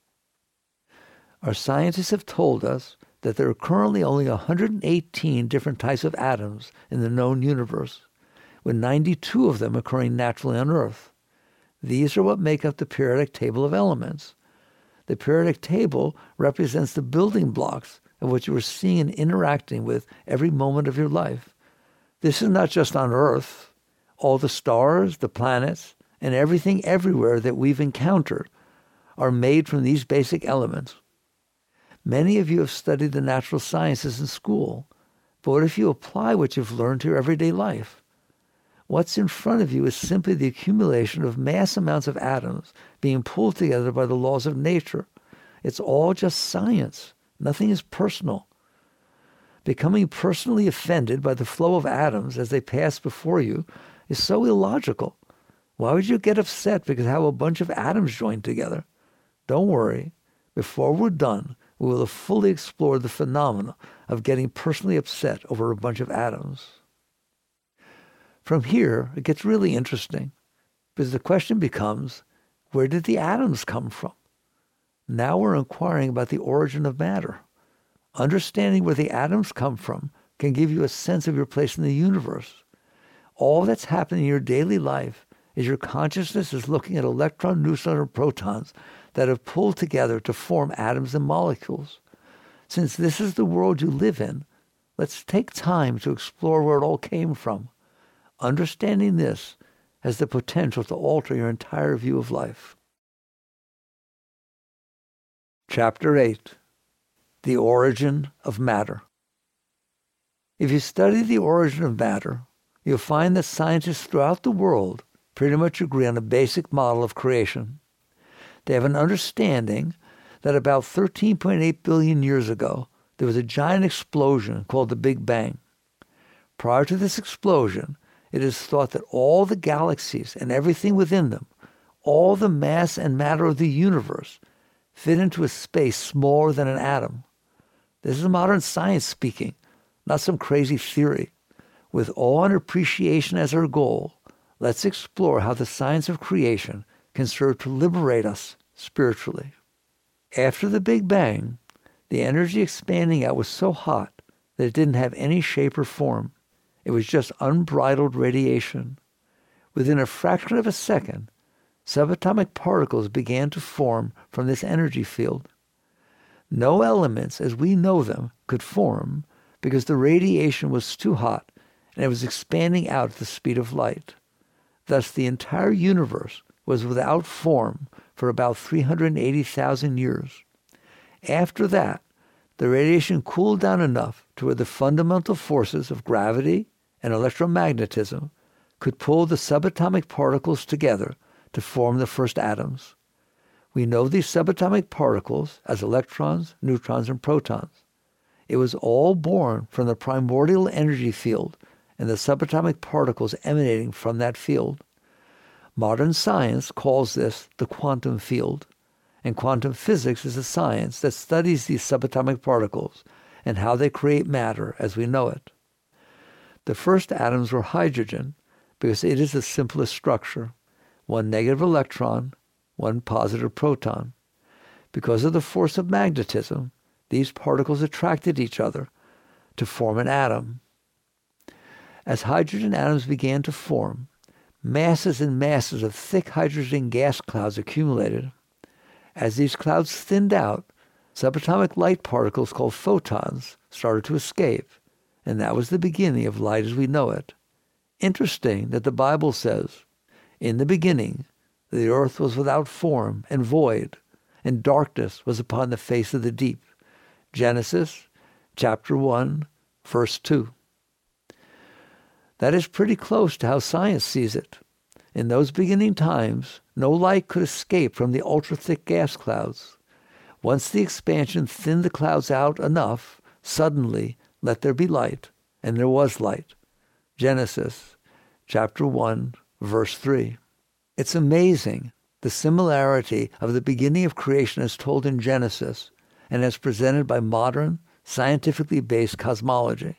Our scientists have told us that there are currently only one hundred eighteen different types of atoms in the known universe, with ninety-two of them occurring naturally on Earth. These are what make up the periodic table of elements. The periodic table represents the building blocks of what you are seeing and interacting with every moment of your life. This is not just on Earth. All the stars, the planets, and everything everywhere that we've encountered are made from these basic elements. Many of you have studied the natural sciences in school, but what if you apply what you've learned to your everyday life? What's in front of you is simply the accumulation of mass amounts of atoms being pulled together by the laws of nature. It's all just science. Nothing is personal. Becoming personally offended by the flow of atoms as they pass before you is so illogical. Why would you get upset because how a bunch of atoms join together? Don't worry. Before we're done, we will have fully explored the phenomena of getting personally upset over a bunch of atoms. From here, it gets really interesting, because the question becomes, where did the atoms come from? Now we're inquiring about the origin of matter. Understanding where the atoms come from can give you a sense of your place in the universe. All that's happening in your daily life is your consciousness is looking at electrons, neutrons, and protons that have pulled together to form atoms and molecules. Since this is the world you live in, let's take time to explore where it all came from. Understanding this has the potential to alter your entire view of life. Chapter eight. The Origin of Matter. If you study the origin of matter, you'll find that scientists throughout the world pretty much agree on a basic model of creation. They have an understanding that about thirteen point eight billion years ago, there was a giant explosion called the Big Bang. Prior to this explosion, it is thought that all the galaxies and everything within them, all the mass and matter of the universe, fit into a space smaller than an atom. This is modern science speaking, not some crazy theory. With awe and appreciation as our goal, let's explore how the science of creation can serve to liberate us spiritually. After the Big Bang, the energy expanding out was so hot that it didn't have any shape or form. It was just unbridled radiation. Within a fraction of a second, subatomic particles began to form from this energy field. No elements as we know them could form because the radiation was too hot and it was expanding out at the speed of light. Thus the entire universe was without form for about three hundred eighty thousand years. After that, the radiation cooled down enough to where the fundamental forces of gravity and electromagnetism could pull the subatomic particles together to form the first atoms. We know these subatomic particles as electrons, neutrons, and protons. It was all born from the primordial energy field and the subatomic particles emanating from that field. Modern science calls this the quantum field, and quantum physics is a science that studies these subatomic particles and how they create matter as we know it. The first atoms were hydrogen because it is the simplest structure, one negative electron, one positive proton. Because of the force of magnetism, these particles attracted each other to form an atom. As hydrogen atoms began to form, masses and masses of thick hydrogen gas clouds accumulated. As these clouds thinned out, subatomic light particles called photons started to escape, and that was the beginning of light as we know it. Interesting that the Bible says, "In the beginning, the earth was without form and void, and darkness was upon the face of the deep." Genesis chapter one, verse two. That is pretty close to how science sees it. In those beginning times, no light could escape from the ultra-thick gas clouds. Once the expansion thinned the clouds out enough, suddenly, let there be light, and there was light. Genesis chapter one, verse three. It's amazing, the similarity of the beginning of creation as told in Genesis and as presented by modern, scientifically based cosmology.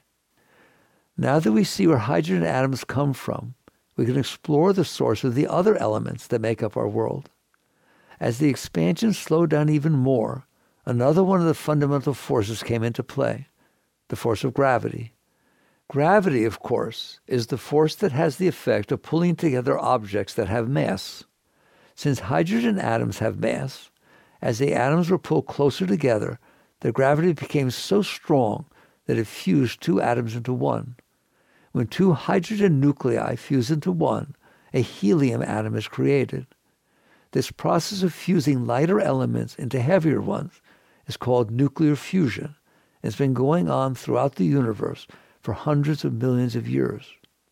Now that we see where hydrogen atoms come from, we can explore the source of the other elements that make up our world. As the expansion slowed down even more, another one of the fundamental forces came into play, the force of gravity. Gravity, of course, is the force that has the effect of pulling together objects that have mass. Since hydrogen atoms have mass, as the atoms were pulled closer together, the gravity became so strong that it fused two atoms into one. When two hydrogen nuclei fuse into one, a helium atom is created. This process of fusing lighter elements into heavier ones is called nuclear fusion. It's been going on throughout the universe for hundreds of millions of years.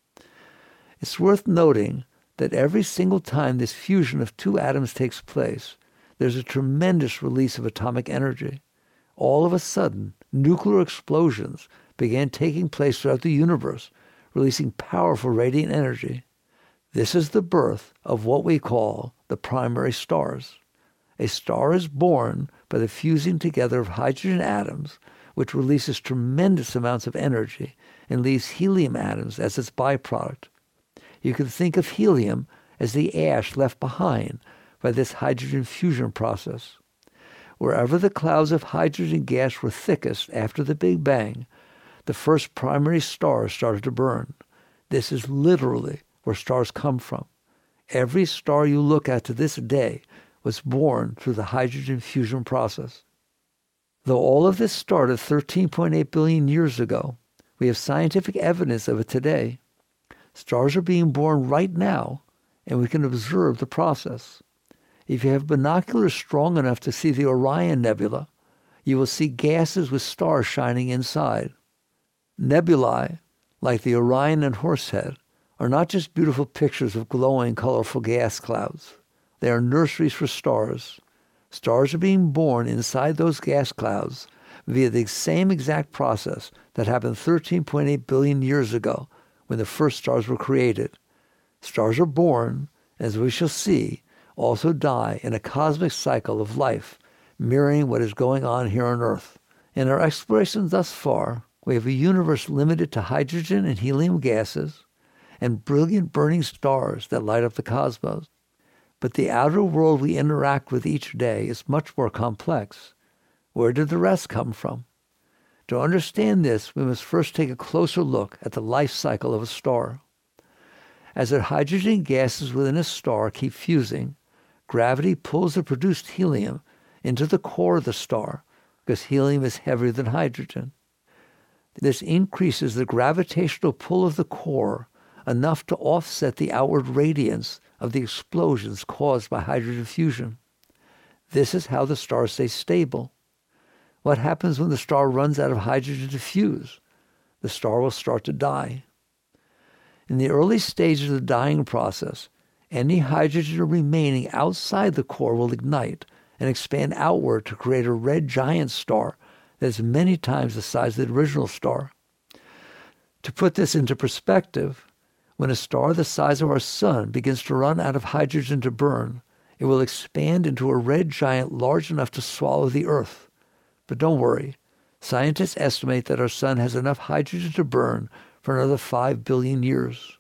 It's worth noting that every single time this fusion of two atoms takes place, there's a tremendous release of atomic energy. All of a sudden, nuclear explosions began taking place throughout the universe, releasing powerful radiant energy. This is the birth of what we call the primary stars. A star is born by the fusing together of hydrogen atoms, which releases tremendous amounts of energy and leaves helium atoms as its byproduct. You can think of helium as the ash left behind by this hydrogen fusion process. Wherever the clouds of hydrogen gas were thickest after the Big Bang, the first primary stars started to burn. This is literally where stars come from. Every star you look at to this day was born through the hydrogen fusion process. Though all of this started thirteen point eight billion years ago, we have scientific evidence of it today. Stars are being born right now, and we can observe the process. If you have binoculars strong enough to see the Orion Nebula, you will see gases with stars shining inside. Nebulae, like the Orion and Horsehead, are not just beautiful pictures of glowing, colorful gas clouds. They are nurseries for stars. Stars are being born inside those gas clouds via the same exact process that happened thirteen point eight billion years ago when the first stars were created. Stars are born, as we shall see, also die in a cosmic cycle of life, mirroring what is going on here on Earth. In our explorations thus far, we have a universe limited to hydrogen and helium gases and brilliant burning stars that light up the cosmos. But the outer world we interact with each day is much more complex. Where did the rest come from? To understand this, we must first take a closer look at the life cycle of a star. As the hydrogen gases within a star keep fusing, gravity pulls the produced helium into the core of the star because helium is heavier than hydrogen. This increases the gravitational pull of the core enough to offset the outward radiance of the explosions caused by hydrogen fusion. This is how the star stays stable. What happens when the star runs out of hydrogen to fuse? The star will start to die. In the early stages of the dying process, any hydrogen remaining outside the core will ignite and expand outward to create a red giant star that is many times the size of the original star. To put this into perspective, when a star the size of our sun begins to run out of hydrogen to burn, it will expand into a red giant large enough to swallow the Earth. But don't worry, scientists estimate that our sun has enough hydrogen to burn for another five billion years.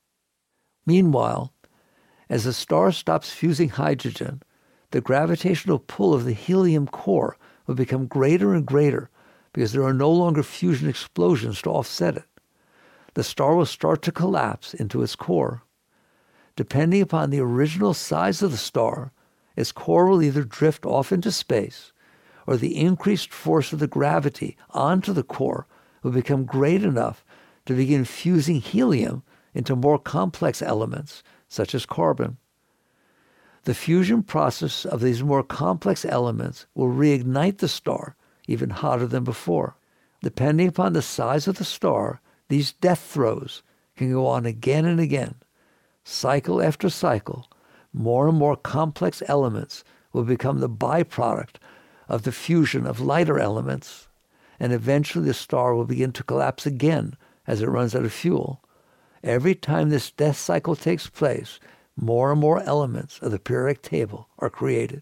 Meanwhile, as the star stops fusing hydrogen, the gravitational pull of the helium core will become greater and greater because there are no longer fusion explosions to offset it. The star will start to collapse into its core. Depending upon the original size of the star its core will either drift off into space, or the increased force of the gravity onto the core will become great enough to begin fusing helium into more complex elements, such as carbon. The fusion process of these more complex elements will reignite the star even hotter than before. Depending upon the size of the star, these death throes can go on again and again. Cycle after cycle, more and more complex elements will become the byproduct of the fusion of lighter elements, and eventually the star will begin to collapse again as it runs out of fuel. Every time this death cycle takes place, more and more elements of the periodic table are created.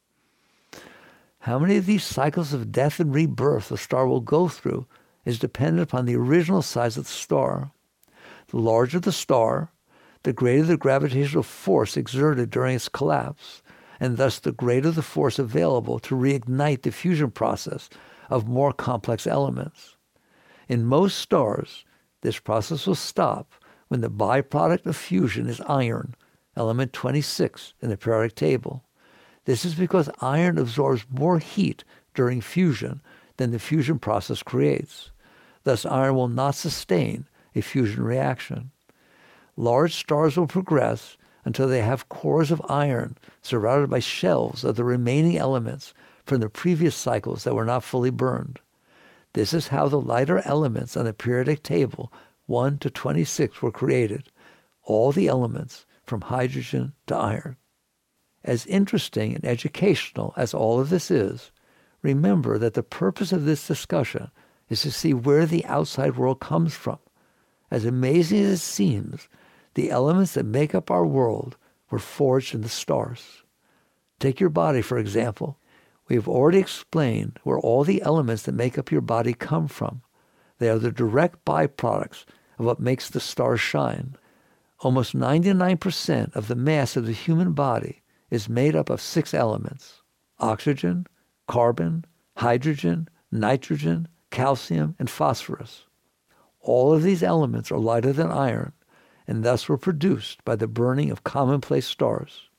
How many of these cycles of death and rebirth the star will go through is dependent upon the original size of the star. The larger the star, the greater the gravitational force exerted during its collapse, and thus the greater the force available to reignite the fusion process of more complex elements. In most stars, this process will stop when the byproduct of fusion is iron, element twenty-six in the periodic table. This is because iron absorbs more heat during fusion than the fusion process creates. Thus, iron will not sustain a fusion reaction. Large stars will progress until they have cores of iron surrounded by shells of the remaining elements from the previous cycles that were not fully burned. This is how the lighter elements on the periodic table one to twenty-six were created, all the elements from hydrogen to iron. As interesting and educational as all of this is, remember that the purpose of this discussion is to see where the outside world comes from. As amazing as it seems, the elements that make up our world were forged in the stars. Take your body, for example. We have already explained where all the elements that make up your body come from. They are the direct byproducts of what makes the stars shine. Almost ninety-nine percent of the mass of the human body is made up of six elements: oxygen, carbon, hydrogen, nitrogen, calcium, and phosphorus. All of these elements are lighter than iron, and thus were produced by the burning of commonplace stars.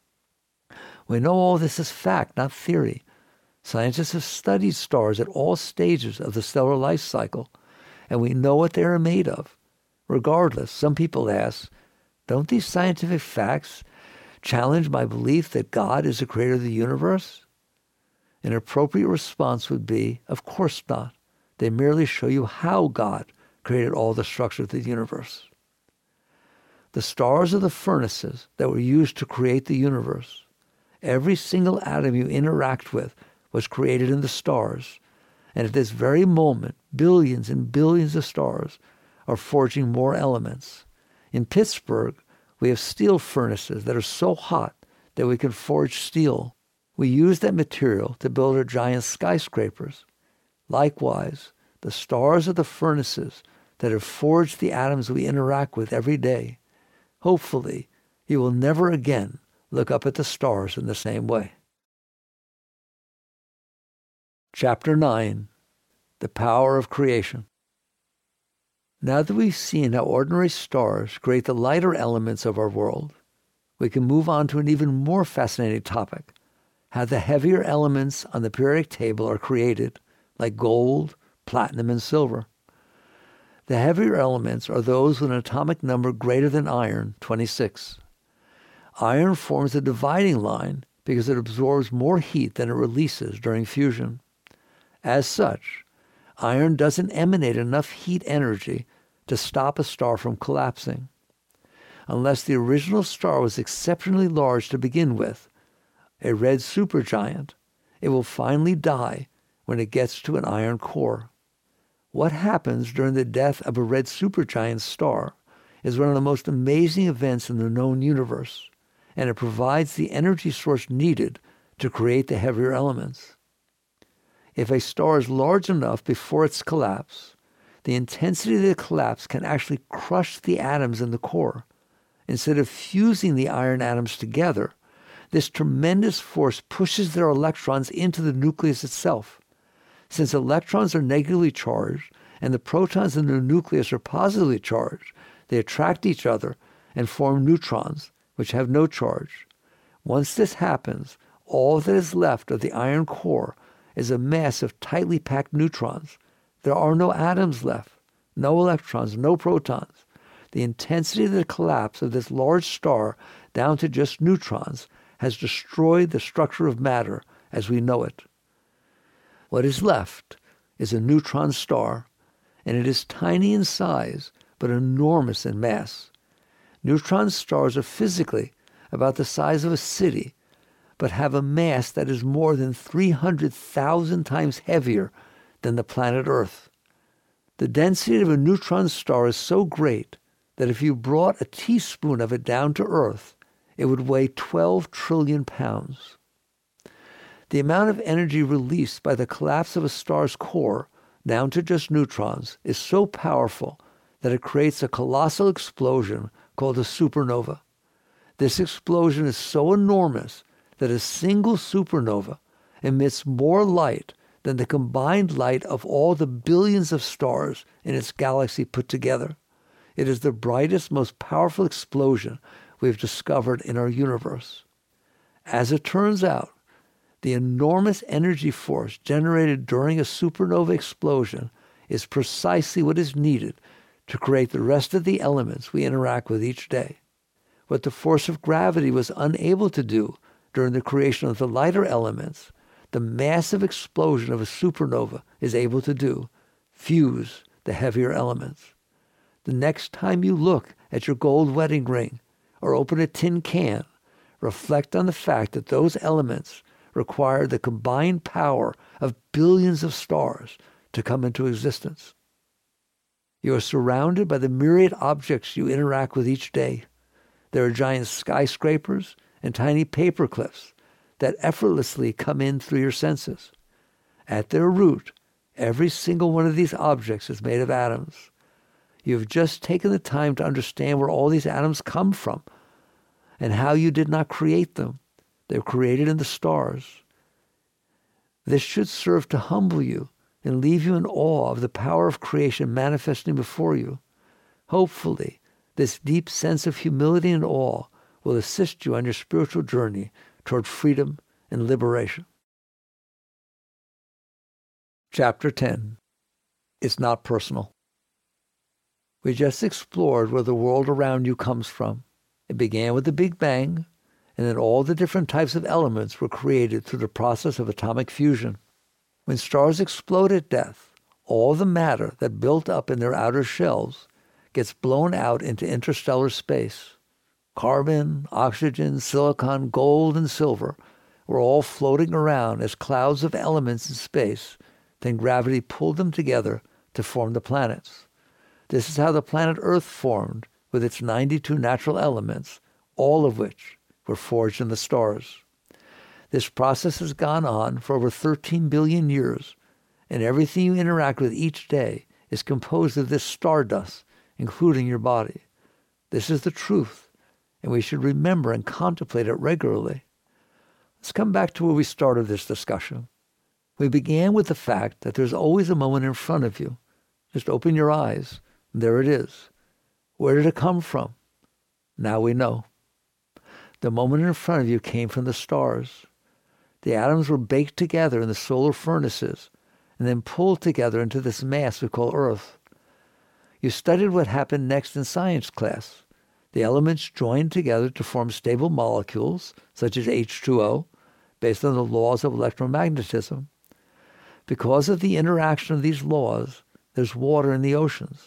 We know all this is fact, not theory. Scientists have studied stars at all stages of the stellar life cycle, and we know what they are made of. Regardless, some people ask, don't these scientific facts challenge my belief that God is the creator of the universe? An appropriate response would be, of course not. They merely show you how God created all the structure of the universe. The stars are the furnaces that were used to create the universe. Every single atom you interact with was created in the stars, and at this very moment, billions and billions of stars are forging more elements. In Pittsburgh, we have steel furnaces that are so hot that we can forge steel. We use that material to build our giant skyscrapers. Likewise, the stars are the furnaces that have forged the atoms we interact with every day. Hopefully, you will never again look up at the stars in the same way. Chapter nine. The Power of Creation. Now that we've seen how ordinary stars create the lighter elements of our world, we can move on to an even more fascinating topic: how the heavier elements on the periodic table are created, like gold, platinum, and silver. The heavier elements are those with an atomic number greater than iron, twenty-six. Iron forms a dividing line because it absorbs more heat than it releases during fusion. As such, iron doesn't emanate enough heat energy to stop a star from collapsing. Unless the original star was exceptionally large to begin with, a red supergiant, it will finally die when it gets to an iron core. What happens during the death of a red supergiant star is one of the most amazing events in the known universe, and it provides the energy source needed to create the heavier elements. If a star is large enough before its collapse, the intensity of the collapse can actually crush the atoms in the core. Instead of fusing the iron atoms together, this tremendous force pushes their electrons into the nucleus itself. Since electrons are negatively charged and the protons in the nucleus are positively charged, they attract each other and form neutrons, which have no charge. Once this happens, all that is left of the iron core is a mass of tightly packed neutrons. There are no atoms left, no electrons, no protons. The intensity of the collapse of this large star down to just neutrons has destroyed the structure of matter as we know it. What is left is a neutron star, and it is tiny in size, but enormous in mass. Neutron stars are physically about the size of a city, but have a mass that is more than three hundred thousand times heavier than the planet Earth. The density of a neutron star is so great that if you brought a teaspoon of it down to Earth, it would weigh twelve trillion pounds. The amount of energy released by the collapse of a star's core down to just neutrons is so powerful that it creates a colossal explosion called a supernova. This explosion is so enormous that a single supernova emits more light than the combined light of all the billions of stars in its galaxy put together. It is the brightest, most powerful explosion we have discovered in our universe. As it turns out, the enormous energy force generated during a supernova explosion is precisely what is needed to create the rest of the elements we interact with each day. What the force of gravity was unable to do during the creation of the lighter elements, the massive explosion of a supernova is able to do: fuse the heavier elements. The next time you look at your gold wedding ring or open a tin can, reflect on the fact that those elements require the combined power of billions of stars to come into existence. You are surrounded by the myriad objects you interact with each day. There are giant skyscrapers and tiny paper clips that effortlessly come in through your senses. At their root, every single one of these objects is made of atoms. You have just taken the time to understand where all these atoms come from and how you did not create them. They were created in the stars. This should serve to humble you and leave you in awe of the power of creation manifesting before you. Hopefully, this deep sense of humility and awe will assist you on your spiritual journey toward freedom and liberation. Chapter ten. It's not personal. We just explored where the world around you comes from. It began with the Big Bang, and then all the different types of elements were created through the process of atomic fusion. When stars explode at death, all the matter that built up in their outer shells gets blown out into interstellar space. Carbon, oxygen, silicon, gold, and silver were all floating around as clouds of elements in space. Then gravity pulled them together to form the planets. This is how the planet Earth formed with its ninety-two natural elements, all of which were forged in the stars. This process has gone on for over thirteen billion years, and everything you interact with each day is composed of this stardust, including your body. This is the truth, and we should remember and contemplate it regularly. Let's come back to where we started this discussion. We began with the fact that there's always a moment in front of you. Just open your eyes, and there it is. Where did it come from? Now we know. The moment in front of you came from the stars. The atoms were baked together in the solar furnaces and then pulled together into this mass we call Earth. You studied what happened next in science class. The elements joined together to form stable molecules, such as H two O, based on the laws of electromagnetism. Because of the interaction of these laws, there's water in the oceans.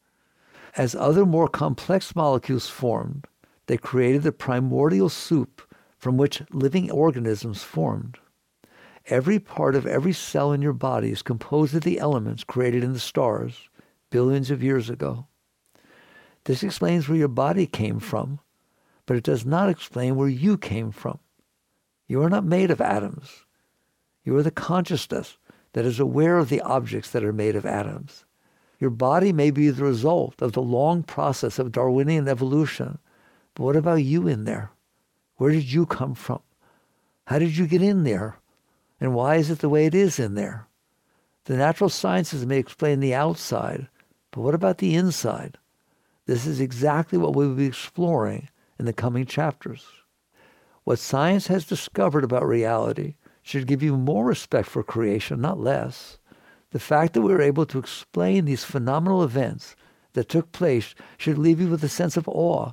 As other more complex molecules formed, they created the primordial soup from which living organisms formed. Every part of every cell in your body is composed of the elements created in the stars billions of years ago. This explains where your body came from, but it does not explain where you came from. You are not made of atoms. You are the consciousness that is aware of the objects that are made of atoms. Your body may be the result of the long process of Darwinian evolution, but what about you in there? Where did you come from? How did you get in there? And why is it the way it is in there? The natural sciences may explain the outside, but what about the inside? This is exactly what we will be exploring in the coming chapters. What science has discovered about reality should give you more respect for creation, not less. The fact that we were able to explain these phenomenal events that took place should leave you with a sense of awe.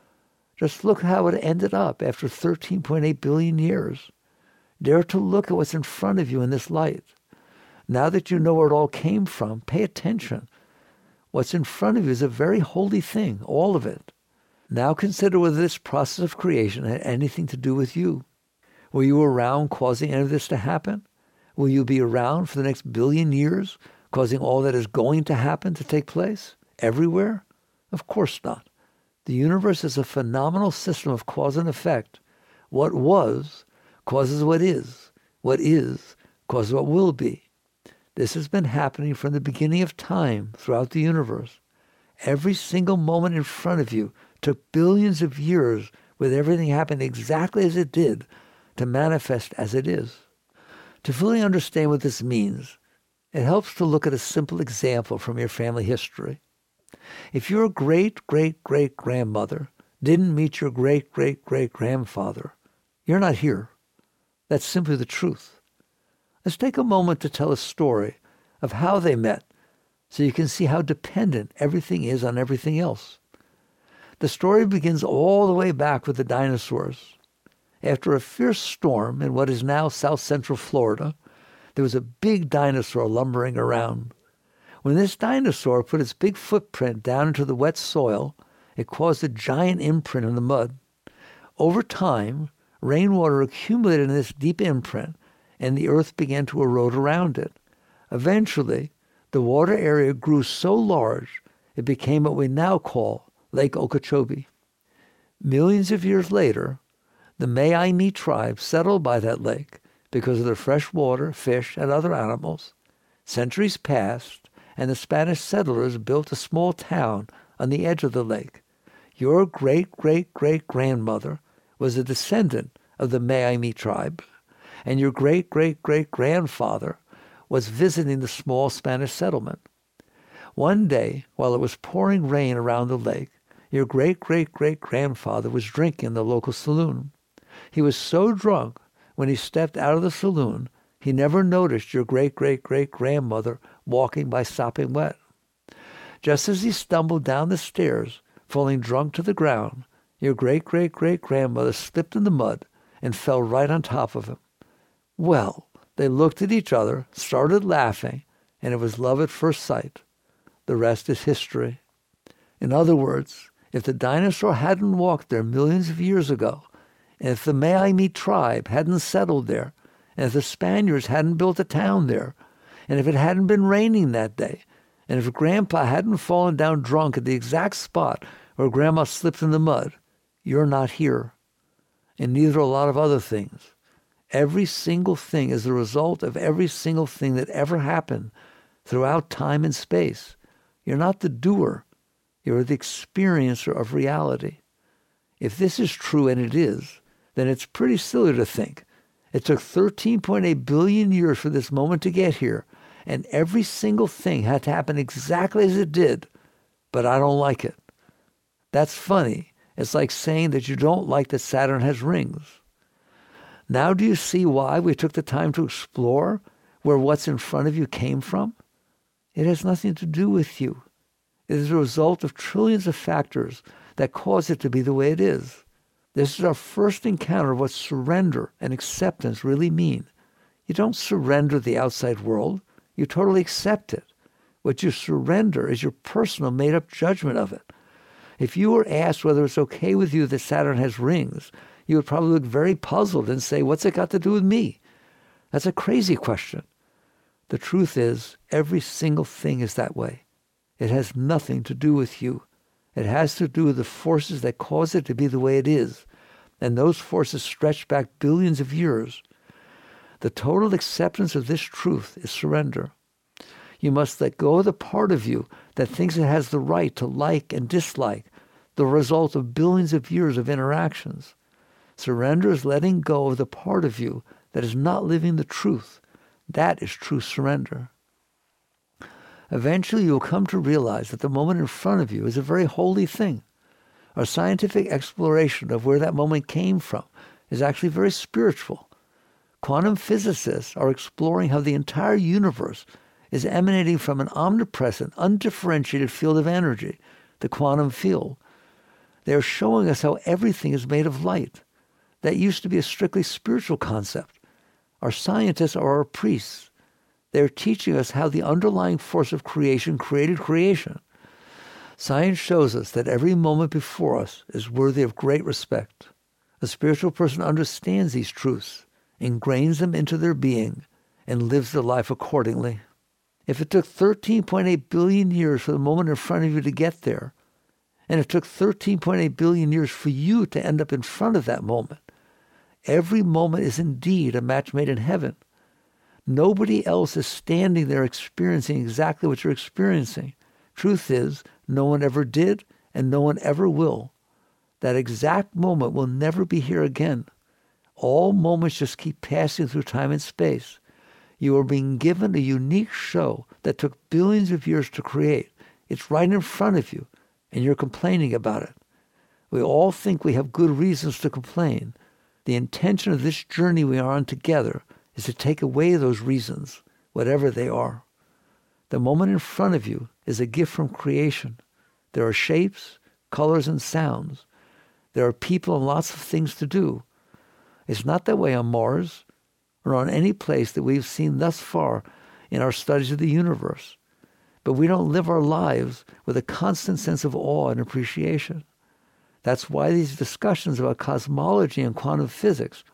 Just look how it ended up after thirteen point eight billion years. Dare to look at what's in front of you in this light. Now that you know where it all came from, pay attention. What's in front of you is a very holy thing, all of it. Now consider whether this process of creation had anything to do with you. Were you around causing any of this to happen? Will you be around for the next billion years, causing all that is going to happen to take place? Everywhere? Of course not. The universe is a phenomenal system of cause and effect. What was causes what is. What is causes what will be. This has been happening from the beginning of time throughout the universe. Every single moment in front of you took billions of years with everything happening exactly as it did to manifest as it is. To fully understand what this means, it helps to look at a simple example from your family history. If your great-great-great-grandmother didn't meet your great-great-great-grandfather, you're not here. That's simply the truth. Let's take a moment to tell a story of how they met so you can see how dependent everything is on everything else. The story begins all the way back with the dinosaurs. After a fierce storm in what is now south central Florida, there was a big dinosaur lumbering around. When this dinosaur put its big footprint down into the wet soil, it caused a giant imprint in the mud. Over time, rainwater accumulated in this deep imprint, and the earth began to erode around it. Eventually, the water area grew so large, it became what we now call Lake Okeechobee. Millions of years later, the Mayaimi tribe settled by that lake because of the fresh water, fish, and other animals. Centuries passed, and the Spanish settlers built a small town on the edge of the lake. Your great-great-great-grandmother was a descendant of the Mayaimi tribe, and your great-great-great-grandfather was visiting the small Spanish settlement. One day, while it was pouring rain around the lake, your great-great-great-grandfather was drinking in the local saloon. He was so drunk, when he stepped out of the saloon, he never noticed your great-great-great-grandmother walking by sopping wet. Just as he stumbled down the stairs, falling drunk to the ground, your great-great-great-grandmother slipped in the mud and fell right on top of him. Well, they looked at each other, started laughing, and it was love at first sight. The rest is history. In other words, if the dinosaur hadn't walked there millions of years ago, and if the Mayaimi tribe hadn't settled there, and if the Spaniards hadn't built a town there, and if it hadn't been raining that day, and if Grandpa hadn't fallen down drunk at the exact spot where Grandma slipped in the mud, you're not here. And neither are a lot of other things. Every single thing is the result of every single thing that ever happened throughout time and space. You're not the doer. You're the experiencer of reality. If this is true, and it is, then it's pretty silly to think it took thirteen point eight billion years for this moment to get here, and every single thing had to happen exactly as it did, but I don't like it. That's funny. It's like saying that you don't like that Saturn has rings. Now do you see why we took the time to explore where what's in front of you came from? It has nothing to do with you. It is a result of trillions of factors that cause it to be the way it is. This is our first encounter of what surrender and acceptance really mean. You don't surrender the outside world. You totally accept it. What you surrender is your personal made-up judgment of it. If you were asked whether it's okay with you that Saturn has rings, you would probably look very puzzled and say, what's it got to do with me? That's a crazy question. The truth is, every single thing is that way. It has nothing to do with you. It has to do with the forces that cause it to be the way it is. And those forces stretch back billions of years. The total acceptance of this truth is surrender. You must let go of the part of you that thinks it has the right to like and dislike, the result of billions of years of interactions. Surrender is letting go of the part of you that is not living the truth. That is true surrender. Eventually you will come to realize that the moment in front of you is a very holy thing. Our scientific exploration of where that moment came from is actually very spiritual. Quantum physicists are exploring how the entire universe is emanating from an omnipresent, undifferentiated field of energy, the quantum field. They are showing us how everything is made of light. That used to be a strictly spiritual concept. Our scientists are our priests. They are teaching us how the underlying force of creation created creation. Science shows us that every moment before us is worthy of great respect. A spiritual person understands these truths, ingrains them into their being, and lives their life accordingly. If it took thirteen point eight billion years for the moment in front of you to get there, and it took thirteen point eight billion years for you to end up in front of that moment, every moment is indeed a match made in heaven. Nobody else is standing there experiencing exactly what you're experiencing. Truth is, no one ever did, and no one ever will. That exact moment will never be here again. All moments just keep passing through time and space. You are being given a unique show that took billions of years to create. It's right in front of you, and you're complaining about it. We all think we have good reasons to complain. The intention of this journey we are on together is to take away those reasons, whatever they are. The moment in front of you is a gift from creation. There are shapes, colors, and sounds. There are people and lots of things to do. It's not that way on Mars or on any place that we've seen thus far in our studies of the universe. But we don't live our lives with a constant sense of awe and appreciation. That's why these discussions about cosmology and quantum physics